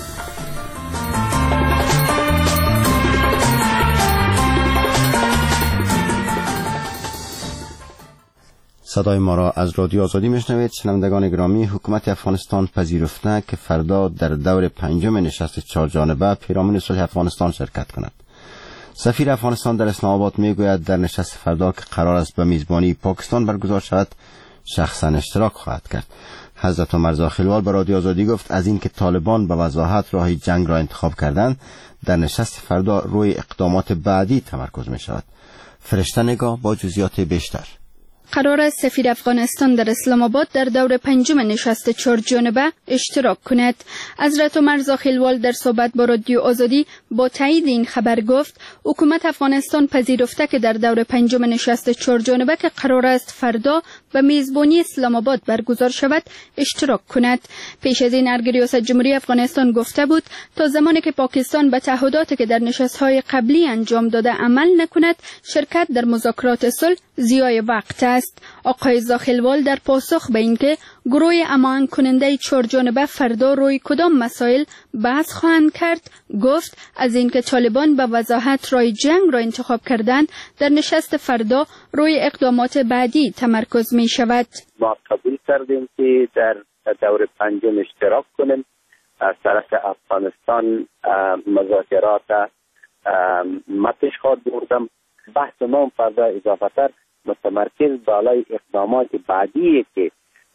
صدای ما را از رادیو آزادی میشنوید. شنوندگان گرامی، حکومت افغانستان پذیرفته که فردا در دور پنجم نشست چهار جانبه پیرامون صلح افغانستان شرکت کند. سفیر افغانستان در اسلام آباد میگوید در نشست فردا که قرار است به میزبانی پاکستان برگزار شود شخصا اشتراک خواهد کرد. حضرت عمر زاخیلوال به رادیو آزادی گفت از اینکه طالبان به وضاحت راه جنگ را انتخاب کردند، در نشست فردا روی اقدامات بعدی تمرکز می شود. فرشته نگاه با جزئیات بیشتر. قرار است سفیر افغانستان در اسلام آباد در دور پنجم نشست چهار جانبه اشتراک کند. حضرت عمر زاخیلوال در صحبت با رادیو آزادی با تایید این خبر گفت حکومت افغانستان پذیرفته که در دور پنجم نشست چهار جانبه که قرار است فردا به میزبانی اسلام آباد برگزار شود اشتراک کند. پیش از این ارگ ریاست جمهوری افغانستان گفته بود تا زمانی که پاکستان به تعهداتی که در نشست‌های قبلی انجام داده عمل نکند، شرکت در مذاکرات صلح ضیاع وقت است. آقای زاخیلوال در پاسخ به اینکه گروه امان کننده چهار جانبه فردا روی کدام مسائل بحث خواهند کرد گفت از اینکه طالبان به وضاحت راه جنگ را انتخاب کردند، در نشست فردا روی اقدامات بعدی تمرکز می شود. ما قبول کردیم که در دور پنجم اشتراک کنیم. از طرف افغانستان مذاکرات من پیشنهاد بردم بحث ما فردا اضافتر متمرکز بالای اقدامات بعدی که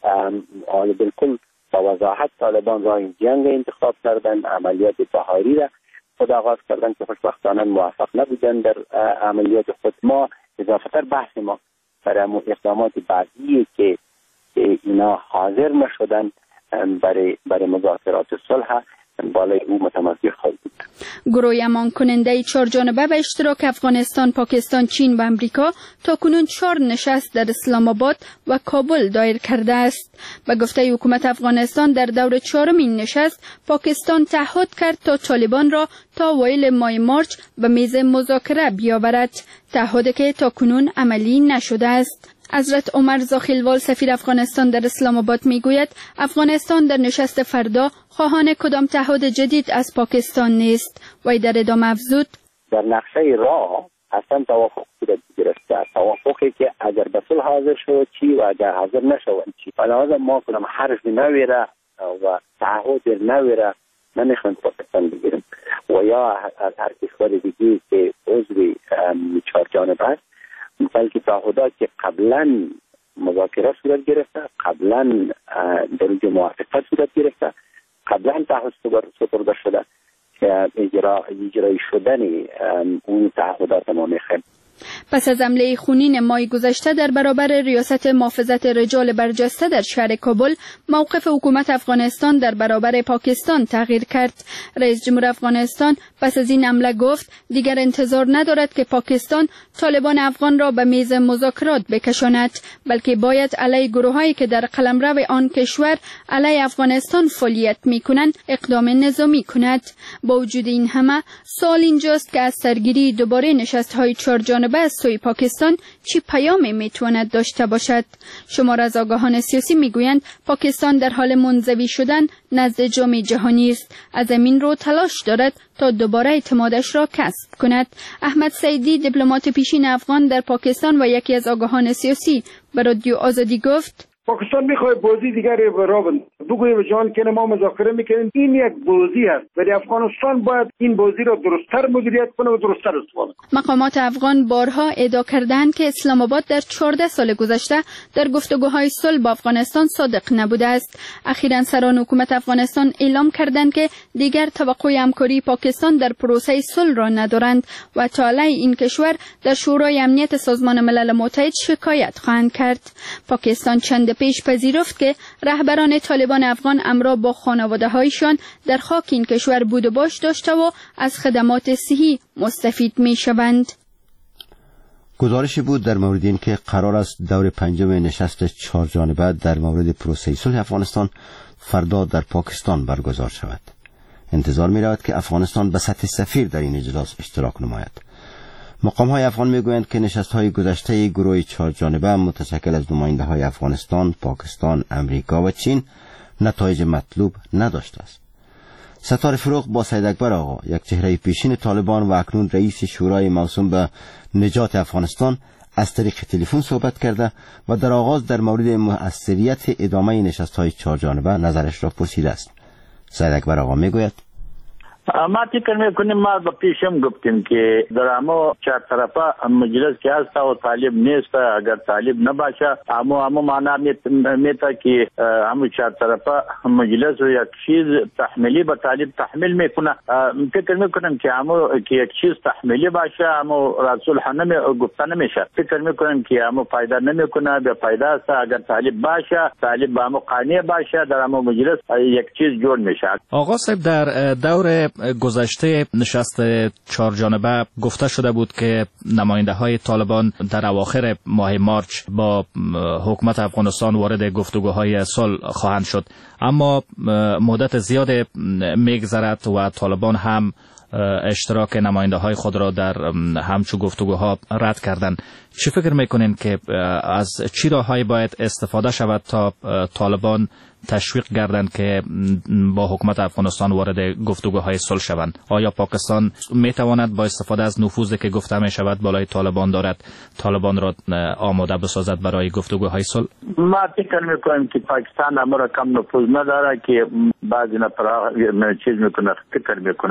آن بالکل با وضاحت طالبان راه جنگ انتخاب کردن، عملیات بهاری را خود آغاز کردن که خوشبختانه موفق نبودن در عملیات خود. ما اضافتر بحث ما برای اقدامات بعدی که اینا حاضر نشدن برای برای مذاکرات صلح بالای او متمرکز خواهد بود. گروه امان کننده چهار جانبه به اشتراک افغانستان، پاکستان، چین و امریکا تاکنون چهار نشست در اسلام آباد و کابل دایر کرده است. به گفته حکومت افغانستان در دور چهارمین نشست پاکستان تعهد کرد تا طالبان را تا اوایل ماه مارچ به میز مذاکره بیاورد، تعهدی که تاکنون عملی نشده است. حضرت عمر زاخیلوال سفیر افغانستان در اسلام آباد میگوید افغانستان در نشست فردا خواهان کدام تعهد جدید از پاکستان نیست. وی در ادامه افزود در نقشه راه اصلا توافق صورت گرفته، توافقی که اگر به صلح حاضر شود چی و اگر حاضر نشود چی. لازم ما کنم حرف نویره و تعهد نویره نمیخوایم پاکستان بگیریم و یا از هر کشور دیگه که عضو چهار جانبه است، بلکه تعهدات که قبلا مذاکره صورت گرفته، قبلا در اونجا موافقت صورت گرفته، قبلا تعهد سپرده شده که اجرا اجرای شدن اون تعهدات ما میخوایم. پس از حمله خونین ماه گذشته در برابر ریاست محافظت رجال برجسته در شهر کابل، موقف حکومت افغانستان در برابر پاکستان تغییر کرد. رئیس جمهور افغانستان پس از این حمله گفت دیگر انتظار ندارد که پاکستان طالبان افغان را به میز مذاکرات بکشاند، بلکه باید علیه گروهایی که در قلمرو آن کشور علیه افغانستان فعالیت میکنند اقدام نظامی کند. با وجود این همه سوال اینجاست که از سرگیری دوباره نشست‌های چهار جانبه از سوی پاکستان چی پیامی میتواند داشته باشد؟ شمار از آگاهان سیاسی میگویند پاکستان در حال منزوی شدن نزد جامعه جهانی است، از همین رو تلاش دارد تا دوباره اعتمادش را کسب کند. احمد سعیدی دیپلمات پیشین افغان در پاکستان و یکی از آگاهان سیاسی به رادیو آزادی گفت پاکستان میخواد بازی دیگری را بند بگویه به جهان که ما مذاکره میکنیم، این یک بازی است ولی افغانستان باید این بازی را درست‌تر مدیریت کنه و درست‌تر استفاده کنه. مقامات افغان بارها ادعا کردند که اسلام آباد در چهارده سال گذشته در گفتگوهای صلح با افغانستان صادق نبوده است. اخیراً سران حکومت افغانستان اعلام کردند که دیگر توقع همکاری پاکستان در پروسه صلح را ندارند و تا علیه این کشور در شورای امنیت سازمان ملل متحد شکایت خواهند کرد. پاکستان چند پیش پذیرفت که رهبران طالبان افغان همراه با خانواده‌هایشان در خاک این کشور بود و باش داشته و از خدمات صحی مستفید می‌شوند. گزارشی بود در مورد این که قرار است دور پنجم نشست چهار جانبه در مورد پروسه صلح افغانستان فردا در پاکستان برگزار شود. انتظار می‌رود که افغانستان به سطح سفیر در این اجلاس اشتراک نماید. مقام‌های افغان می‌گویند که نشست‌های گذشته گروه چهار جانبه متشکل از نماینده‌های افغانستان، پاکستان، امریکا و چین نتایج مطلوب نداشته است. ستار فروغ با سید اکبر آقا، یک چهره پیشین طالبان و اکنون رئیس شورای موسوم به نجات افغانستان، از طریق تلفن صحبت کرده و در آغاز در مورد مؤثریت ادامه نشست‌های چهار جانبه نظرش را پرسیده است. سید اکبر آقا می‌گوید ما فکر میکنیم ما به پیشم گفتیم که در همو چهار طرفه مجلس که هست و طالب نیست، اگر طالب نباشه همو همو معنا میتا که همو چهار طرفه مجلس و یک چیز تحمیلی به طالب تحمیل میکنه. فکر میکنم که همو که یک چیز تحمیلی باشه همو رسول حنم گفته نمیشه. فکر میکنم که همو فایده نمیکنه، به فایده است اگر طالب باشه، طالب همو قانع باشه در همو مجلس یک چیز جور میشه. آقا صاحب در دور گذشته نشست چهار جانبه گفته شده بود که نماینده های طالبان در اواخر ماه مارچ با حکومت افغانستان وارد گفتگوهای صلح خواهند شد، اما مدت زیاد میگذرد و طالبان هم اشتراک نماینده های خود را در همچو گفتگوها رد کردند. چی فکر میکنین که از چی راههایی باید استفاده شود تا طالبان تشویق گردند که با حکومت افغانستان وارد گفتگوهای صلح شوند؟ آیا پاکستان میتواند با استفاده از نفوذی که گفته می شود بالای طالبان دارد طالبان را آماده بسازد برای گفتگوهای صلح؟ ما فکر میکنیم که پاکستان امر کم نفوذ نداره که بعضی نفرها چیز میکنه، فکر میکنه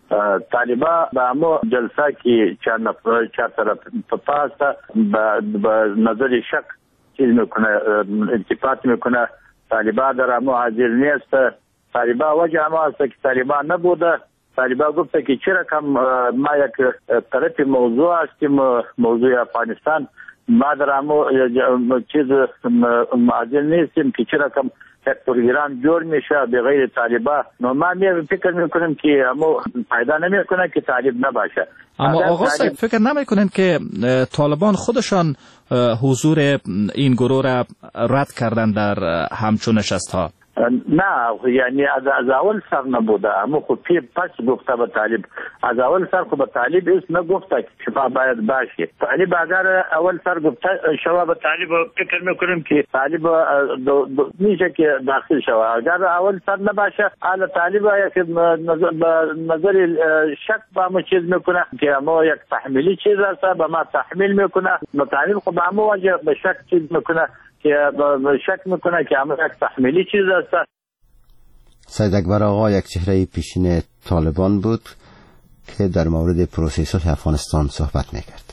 طالبان به همو جلسه که چهار طرف پاسه به نظر شک چیز میکنه، التفات میکنه. طالبان در همو حاضر نیست. طالبان وجه همو است که طالبان نبوده. طالبان گفته که چرا کم ما یک طرف موضوع هستیم، موضوع افغانستان، ما در همو چیز حاضر نیستیم که چرا کم یک پروگرام جور میشه به غیر طالبان. نو ما می فکر میکنیم که همو پیدا نمیکنه که طالب نباشه. اما آقا صاحب فکر نمیکنین که طالبان خودشان حضور این گروه را رد کردن در همچون نشست ها؟ نه، یعنی از از اول سر نبوده، اما خود پی پس گفته به طالب. از اول سر خود به طالب اسم نگفته که ما باید باشه. طالب اگر اول سر گفته شما به طالب فکر میکنیم که طالب میشه که داخل شوه. اگر اول سر نباشه حالا طالب یک نظر شک با ما چیز میکنه که ما یک تحمیلی چیز هست به ما تحمیل میکنه. طالب خود به ما وجه به شک چیز میکنه که شک میکنه که همه یک تحمیلی چیز است. سید اکبر آقا یک چهره پیشین طالبان بود که در مورد پروسه صلح افغانستان صحبت میکرد.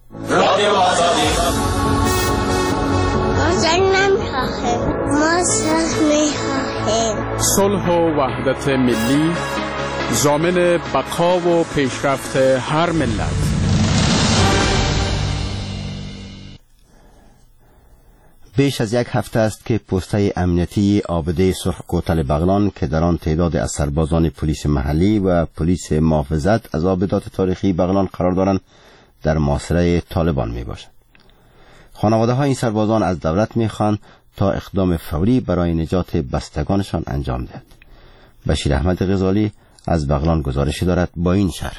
ما صلح میخواهیم. صلح و وحدت ملی ضامن بقا و پیشرفت هر ملت. بیش از یک هفته است که پوسته امنیتی آبده سرخ کوتل بغلان که در آن تعداد از سربازان پلیس محلی و پلیس محافظت از آبدات تاریخی بغلان قرار دارند در محاصره طالبان می باشد. خانواده های این سربازان از دولت می خوان تا اقدام فوری برای نجات بستگانشان انجام دهد. بشیر احمد غزالی از بغلان گزارشی دارد با این شرح.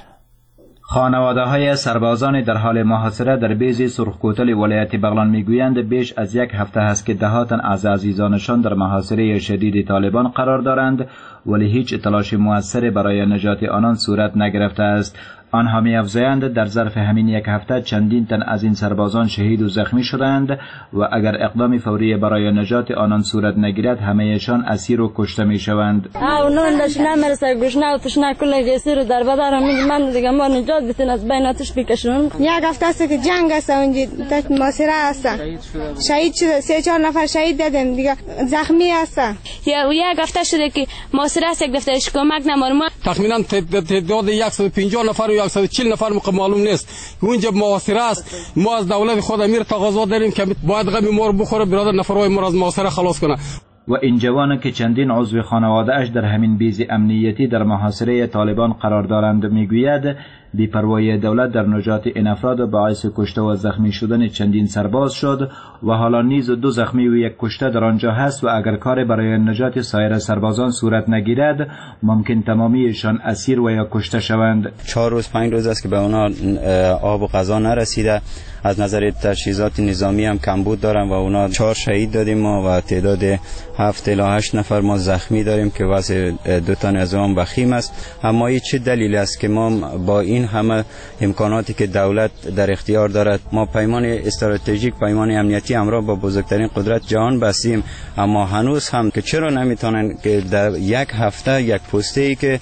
خانواده‌های سربازان در حال محاصره در بیض سرخکوتل ولایت بغلان میگویند بیش از یک هفته است که دهاتن از عزیزانشان در محاصره شدید طالبان قرار دارند، ولی هیچ تلاش موثر برای نجات آنان صورت نگرفته است. آنها می‌افزایند در ظرف همین یک هفته چندین تن از این سربازان شهید و زخمی شدند و اگر اقدام فوری برای نجات آنان صورت نگیرد همه‌شان اسیر و کشته می‌شوند. اونان داشت نمیرسه گوشنا و تشنا کل گسیر در بدر من دیگه ما نجات بتین از بیناتش بکشون. یک هفته است که جنگ است اونجا در محاصره است. شهید شده، سه چهار نفر شهید دادیم دیگه زخمی است. یا یک هفته شده که محاصره است، یک دفترش کمک نمارم. تقریبا تعداد صد و پنجاه نفر و صد و چهل نفر معلوم نیست. اونجا محاصره است. ما از دولت خود امیر تقاضا داریم که باید غم ما رو بخوره، برادر نفرای ما از محاصره خلاص کنه. و این جوان که چندین عضو خانواده اش در همین بیض امنیتی در محاصره طالبان قرار دارند میگوید بی‌پروایی دولت در نجات این افراد باعث کشته و زخمی شدن چندین سرباز شد و حالا نیز دو زخمی و یک کشته در آنجا هست و اگر کار برای نجات سایر سربازان صورت نگیرد ممکن تمامیشان اسیر و یا کشته شوند. چهار روز پنج روز است که به اونا آب و غذا نرسیده. از نظر تجهیزات نظامی هم کمبود دارن و اونا چهار شهید دادیم ما و تعداد هفت الی هشت نفر ما زخمی داریم که وضع دو تن از آن وخیم است. اما این چه دلیل است که ما با این همه امکاناتی که دولت در اختیار دارد ما پیمان استراتژیک، پیمان امنیتی همراه با بزرگترین قدرت جهان بستیم، اما هنوز هم که چرا نمیتونن که در یک هفته یک پوسته‌ای که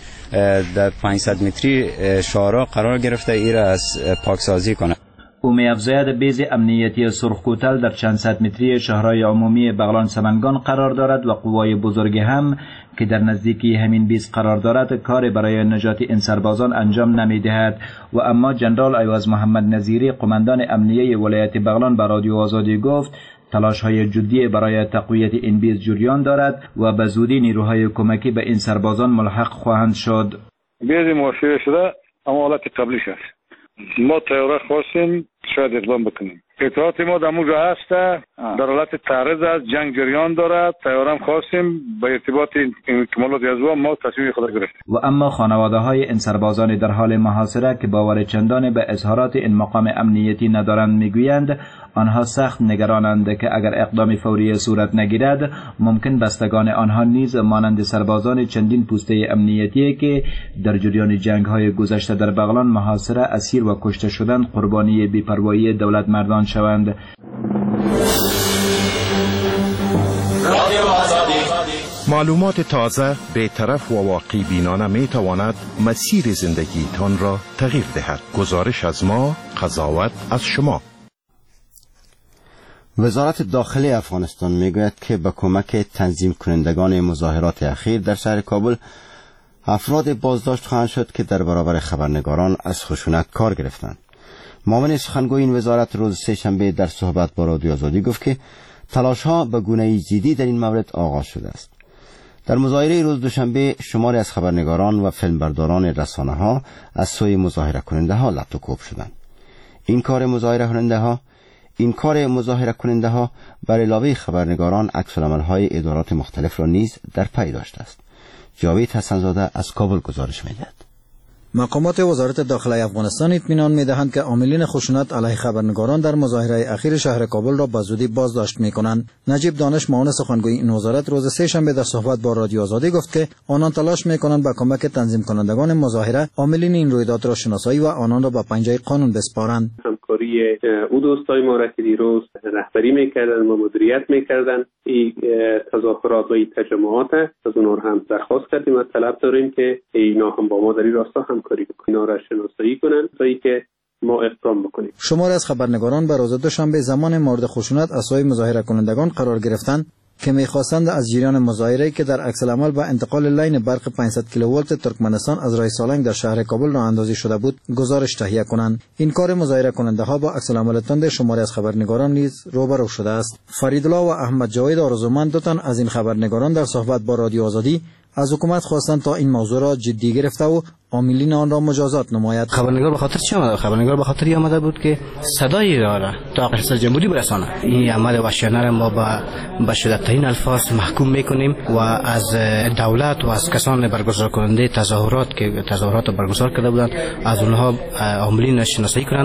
در پانصد متری شارع قرار گرفته ای را از پاکسازی کنه. او می‌افزاید بیض امنیتی سرخکوتل در چند صد متری شهرهای عمومی بغلان سمنگان قرار دارد و قوای بزرگ هم که در نزدیکی همین بیض قرار دارد کار برای نجات این سربازان انجام نمی‌دهد. و اما جنرال ایواز محمد نظیری قماندان امنیه ولایت بغلان به رادیو آزادی گفت تلاش‌های جدی برای تقویت این بیض جریان دارد و به زودی نیروهای کمکی به این سربازان ملحق خواهند شد. بیض محاصره شده اما حالت قبلیش است. ما تیاره خواستیم شاید اقدام بکنیم. اطلاعات ما در موجه هست در حالت تعرض از جنگ جریان دارد. تیاره هم خواستیم به ارتباط اکمالات از ما تصمیم خود گرفتیم. و اما خانواده های این سربازان در حال محاصره که باور چندان به اظهارات این مقام امنیتی ندارند میگویند آنها سخت نگرانند که اگر اقدام فوری صورت نگیرد ممکن بستگان آنها نیز مانند سربازان چندین پوسته امنیتی که در جریان جنگ های گذشته در بغلان محاصره اسیر و کشته شدند قربانی بی‌پروایی دولت مردان شوند. معلومات تازه، بی‌طرف و واقع بینانه می تواند مسیر زندگی تان را تغییر دهد. گزارش از ما، قضاوت از شما. وزارت داخلی افغانستان میگوید که با کمک تنظیم کنندگان مظاهرات اخیر در شهر کابل افراد بازداشت خواهند شد که در برابر خبرنگاران از خشونت کار گرفتند. معاون سخنگوی این وزارت روز سه شنبه در صحبت با رادیو آزادی گفت که تلاش‌ها به گونه‌ای جدی در این مورد آغاز شده است. در مظاهره روز دوشنبه شماری از خبرنگاران و فیلمبرداران رسانه‌ها از سوی مظاهره کننده‌ها لط و کوب شدند. این کار مظاهره کننده‌ها این کار مظاهره کننده‌ها بر علاوه خبرنگاران عکس‌العمل‌های ادارات مختلف را نیز در پی داشته است. جاوید حسن‌زاده از کابل گزارش می‌دهد. مقامات وزارت داخلی افغانستان اطمینان می‌دهند که عاملین خشونت علیه خبرنگاران در مظاهره اخیر شهر کابل را به زودی بازداشت می‌کنند. نجیب دانش معاون سخنگوی این وزارت روز سه شنبه در صحبت با رادیو آزادی گفت که آنان تلاش می‌کنند با کمک تنظیم کنندگان مظاهره عاملین این رویداد را شناسایی و آنان را به پنجه قانون بسپارند. همکاری او دوستای ما را که دیروز رهبری می‌کردند و مدیریت می‌کردند این تظاهرات و این تجمعات از اونها هم درخواست کردیم و طلب داریم که اینا هم با ما در این راستا همکاری بکنن، اینا را شناسایی کنن تا اینکه ما اقدام بکنیم. شمار از خبرنگاران به روز دوشنبه زمان مورد خشونت از سوی مظاهره کنندگان قرار گرفتند که می‌خواستند از جریان مظاهره که در عکس العمل به انتقال لین برق پانصد کیلوولت ترکمنستان از راه سالنگ در شهر کابل راه اندازی شده بود گزارش تهیه کنند. این کار مظاهره کننده‌ها با عکس العمل تند شماری از خبرنگاران نیز روبرو شده است. فریدالله و احمد جاوید آرزومند دو تن از این خبرنگاران در صحبت با رادیو آزادی از حکومت خواستند تا این موضوع را جدی گرفته و عاملین آن را مجازات نماید. خبرنگار به خاطر چی آمده؟ خبرنگار به خاطر آمده بود که صدای را تا ریاست جمهوری برسانه. این عمل وحشیانه را ما با به شدت‌ترین الفاظ محکوم میکنیم و از دولت و از کسان برگزار کننده تظاهرات که تظاهرات برگزار کرده بودند از اونها عاملین شناسایی کنند.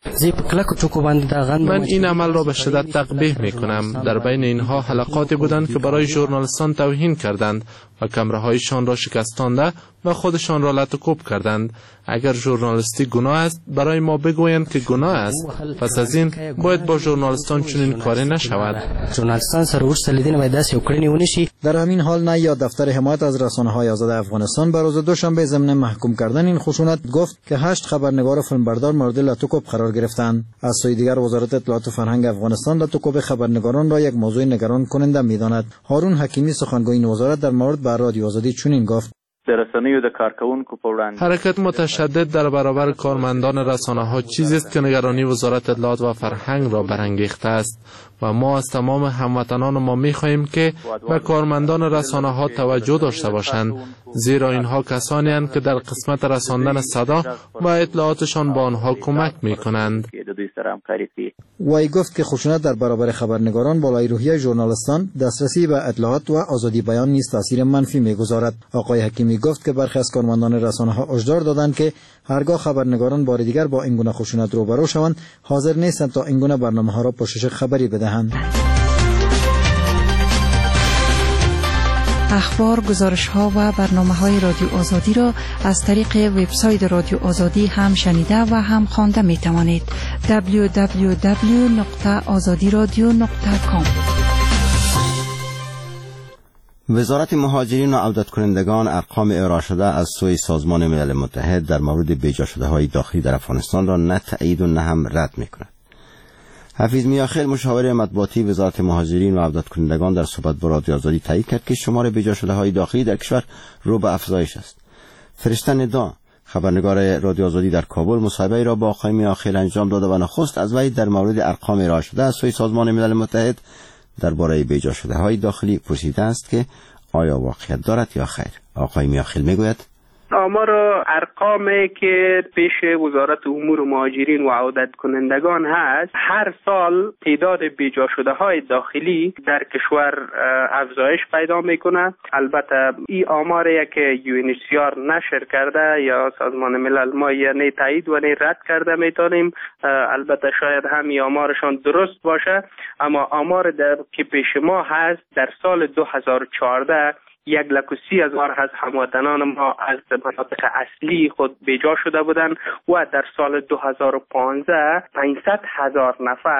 من این عمل را به شدت تقبیح می کنم. در بین اینها حلقاتی بودند که برای ژورنالیستان توهین کردند و کمرهایشان را شکستانده و خودشان را لط و کوب کردند. اگر ژورنالیستی گناه است برای ما بگویند که گناه است. پس از این باید با ژورنالیستان چنین کاری نشود. ژورنالیستان سر ورش لیدین باید دست یو کړنی ونشي. در همین حال نه یا دفتر حمایت از رسانه‌های آزاد افغانستان به روز دوشنبه ضمن محکوم کردن این خشونت گفت که هشت خبرنگار و فیلمبردار مورد لط و کوب قرار گرفتند. از سوی دیگر وزارت اطلاعات و فرهنگ افغانستان لط و کوب خبرنگاران را یک موضوع نگران کننده می‌داند. هارون حکیمی سخنگوی این وزارت در مورد به رادیو آزادی چنین گفت: حرکت متشدد در برابر کارمندان رسانه‌ها چیزی است که نگرانی وزارت اطلاعات و فرهنگ را برانگیخته است و ما از تمام هموطنان ما می‌خواهیم که به کارمندان رسانه‌ها توجه داشته باشند، زیرا اینها کسانی هستند که در قسمت رساندن صدا و اطلاعاتشان با آنها کمک می‌کنند. وی گفت که خشونت در برابر خبرنگاران بالای روحیه ژورنالیستان، دسترسی به اطلاعات و آزادی بیان نیز تاثیر منفی می‌گذارد. آقای حکیمی گفت که برخی از کارمندان رسانه‌ها هشدار دادند که هرگاه خبرنگاران بار دیگر با این گونه خشونت روبرو شوند حاضر نیستند تا این گونه برنامه‌ها را پوشش خبری بدهند. اخبار، گزارش‌ها و برنامه‌های رادیو آزادی را از طریق وبسایت رادیو آزادی هم شنیده و هم خوانده می‌توانید. دبلیو دبلیو دبلیو نقطه آزادی رادیو نقطه کام. وزارت مهاجرین و عودت کنندگان ارقام ارائه شده از سوی سازمان ملل متحد در مورد بیجا شده‌های داخلی در افغانستان را نه تایید و نه هم رد می‌کند. حفیظ میاخیل مشاور مطبوعاتی وزارت مهاجرین و عودت کنندگان در صحبت با رادیو آزادی تایید کرد که شمار بیجا شده‌های داخلی در کشور رو به افزایش است. فرشته ندا خبرنگار رادیو آزادی در کابل مصاحبه‌ای را با آقای میاخیل انجام داده و نخست از وی در مورد ارقام ارائه شده از سوی سازمان ملل متحد درباره بیجا شده‌های داخلی پرسیده است که آیا واقعیت دارد یا خیر. آقای میاخیل میگوید: آمار ارقامی که پیش وزارت امور مهاجرین و عودت کنندگان هست، هر سال تعداد بیجا شده های داخلی در کشور افزایش پیدا میکنه. البته این آماری که یو ان اچ سی آر نشر کرده یا سازمان ملل ما یعنی تایید و نه رد کرده میتونیم. البته شاید هم این آمارشان درست باشه، اما آمار در که پیش ما هست در سال دو هزار و چهارده یک لک و سی هزار از هموطنان ما از مناطق اصلی خود بیجا شده بودند و در سال دو هزار و پانزده پانصد هزار نفر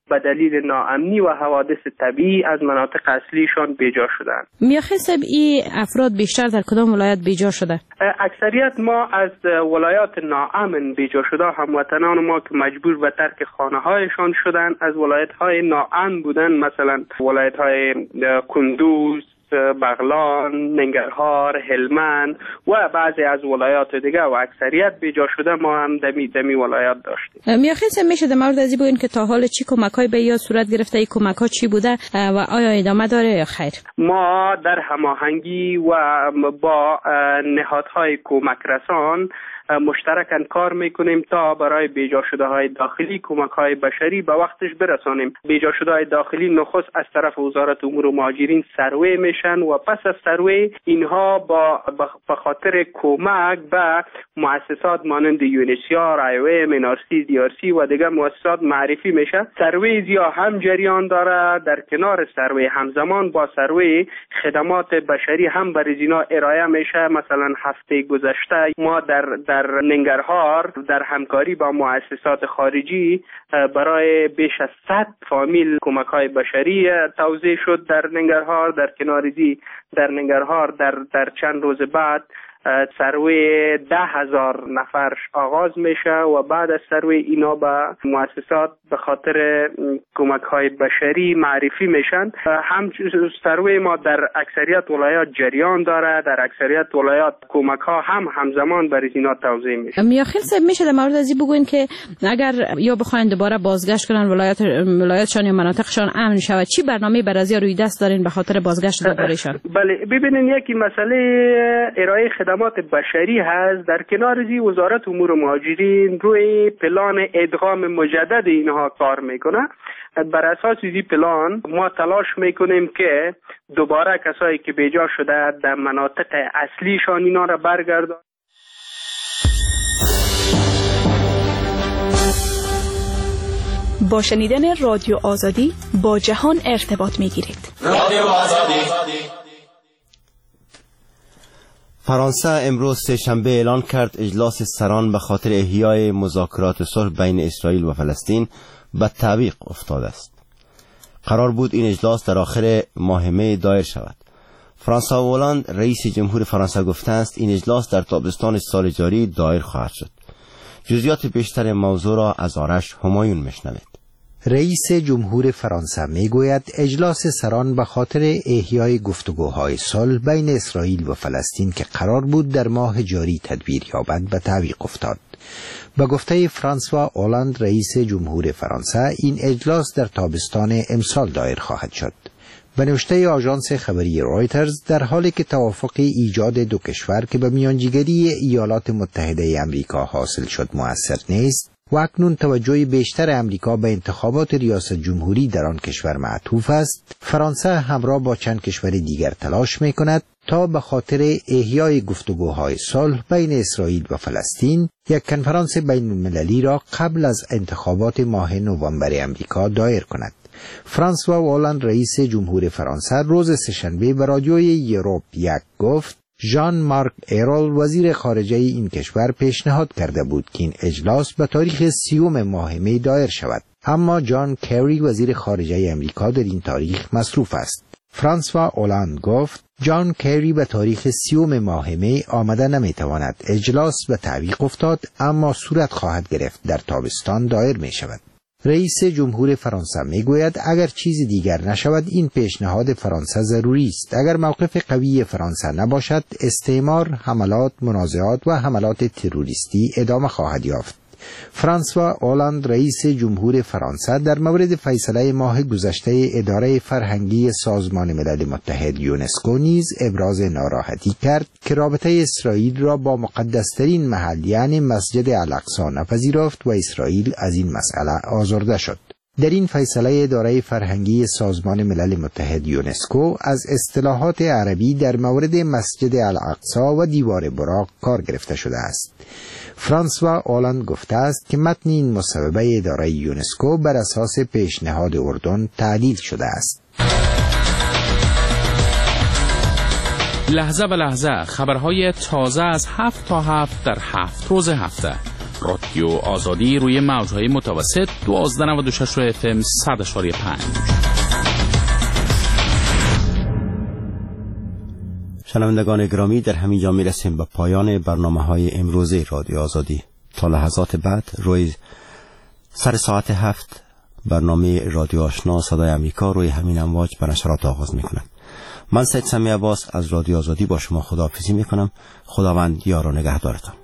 به دلیل ناامنی و حوادث طبیعی از مناطق اصلیشان بیجا شدند. میاخیل صاحب، این افراد بیشتر در کدام ولایت بیجا شده؟ اکثریت ما از ولایات ناامن بیجا شده هموطنان ما که مجبور به ترک خانه هایشان شدند از ولایت های ناامن بودن، مثلا ولایت های کندوز، بغلان، ننگرهار، هلمند و بعضی از ولایات دیگه و اکثریت بیجا شده ما هم دمی دمی ولایات داشتیم. میاخیل صاحب، میشه در مورد ازی بگین که تا حال چی کمک‌های به یا صورت گرفته، این کمک‌ها چی بوده و آیا ادامه داره یا خیر؟ ما در هماهنگی و با نهادهای کمک رسان مشترکاً کار میکنیم تا برای بیجا شده های داخلی کمک های بشری به وقتش برسانیم. بیجا شده های داخلی نخست از طرف وزارت امور مهاجرین سروی میشن و پس از سروی اینها با به خاطر کمک به مؤسسات مانند یونیسیار، آی او ام، ان آر سی، دی آر سی و دیگر مؤسسات معرفی میشه. سروی زیا هم جریان داره. در کنار سروی همزمان با سروی خدمات بشری هم برای اینا ارائه میشه. مثلا هفته گذشته ما در در ننگرهار در همکاری با مؤسسات خارجی برای بیش از صد فامیل کمک‌های بشری توزیع شد در ننگرهار. در کنار دی در ننگرهار در در چند روز بعد سروی ده هزار نفر آغاز میشه و بعد از سروی اینا به مؤسسات به خاطر کمک های بشری معرفی میشن. هم سروی ما در اکثریت ولایات جریان داره. در اکثریت ولایات کمک ها هم همزمان برای اینا توزیع میشه. میاخیل صاحب، میشه در مورد ازی بگوین که اگر یا بخواین دوباره بازگشت کنن ولایت ولایتشان یا مناطقشان امن شود، چی برنامه برای ازی روی دست دارین به خاطر بازگشت دوبارهشان؟ بله، ببینین یکی مسئله ارائه خدمات بشری هست. در کنار زی وزارت امور مهاجرین روی پلان ادغام مجدد اینها کار میکنه. بر اساس این پلان ما تلاش میکنیم که دوباره کسایی که بیجا شده در مناطق اصلیشان اینا را برگردان. با شنیدن رادیو آزادی با جهان ارتباط میگیرید. رادیو آزادی. فرانسه امروز سه‌شنبه اعلان کرد اجلاس سران به خاطر احیای مذاکرات صلح بین اسرائیل و فلسطین به تعویق افتاده است. قرار بود این اجلاس در آخر ماه می دایر شود. فرانسوا هولند رئیس جمهور فرانسه گفته است این اجلاس در تابستان سال جاری دایر خواهد شد. جزئیات بیشتر موضوع را از آرش همایون میشنوید. رئیس جمهور فرانسه میگوید اجلاس سران به خاطر احیای گفتگوهای صلح بین اسرائیل و فلسطین که قرار بود در ماه جاری تدبیر یابد به تعویق افتاد. به گفته فرانسوا هولند رئیس جمهور فرانسه این اجلاس در تابستان امسال دایر خواهد شد. به نوشته آژانس خبری رویترز در حالی که توافق ایجاد دو کشور که به میانجیگری ایالات متحده امریکا حاصل شد مؤثر نیست و اکنون توجه بیشتر امریکا به انتخابات ریاست جمهوری در آن کشور معطوف است، فرانسه همراه با چند کشور دیگر تلاش می‌کند تا به خاطر احیای گفتگوهای صلح بین اسرائیل و فلسطین یک کنفرانس بین المللی را قبل از انتخابات ماه نوامبر امریکا دایر کند. فرانسوا هولند رئیس جمهور فرانسه روز سه‌شنبه به رادیوی یوروپ یک گفت ژان مارک ایرول وزیر خارجه این کشور پیشنهاد کرده بود که این اجلاس به تاریخ سیوم ماه می دایر شود، اما جان کری وزیر خارجه امریکا در این تاریخ مصروف است. فرانسوا هولند گفت جان کری به تاریخ سیوم ماه می آمده نمیتواند. اجلاس به تعویق افتاد اما صورت خواهد گرفت در تابستان دایر می شود. رئیس جمهور فرانسه میگوید اگر چیز دیگر نشود این پیشنهاد فرانسه ضروری است. اگر موقف قوی فرانسه نباشد استعمار، حملات، منازعات و حملات تروریستی ادامه خواهد یافت. فرانسوا هولند رئیس جمهور فرانسه در مورد فیصله ماه گذشته اداره فرهنگی سازمان ملل متحد یونسکو نیز ابراز ناراحتی کرد که رابطه اسرائیل را با مقدسترین محل یعنی مسجد الاقصی نپذیرفت و اسرائیل از این مسئله آزرده شد. در این فیصله اداره فرهنگی سازمان ملل متحد یونسکو از اصطلاحات عربی در مورد مسجد الاقصی و دیوار براق کار گرفته شده است. فرانسوا هولند گفته است که متن این مصوبه اداره یونسکو بر اساس پیشنهاد اردن تعدیل شده است. لحظه به لحظه خبرهای تازه از هفت تا هفت در هفت روز هفته. رادیو آزادی روی موجهای متوسط دوازده نود و شش اف ام صد اشاری پنج. شنوندگان گرامی، در همین جا می رسیم به پایان برنامه های امروز رادیو آزادی. تا لحظات بعد روی سر ساعت هفت برنامه رادیو آشنا صدای امریکا روی همین امواج به نشرات آغاز می کند. من سید سمی عباس از رادیو آزادی با شما خداحافظی می کنم. خداوند یار و نگهدارتان.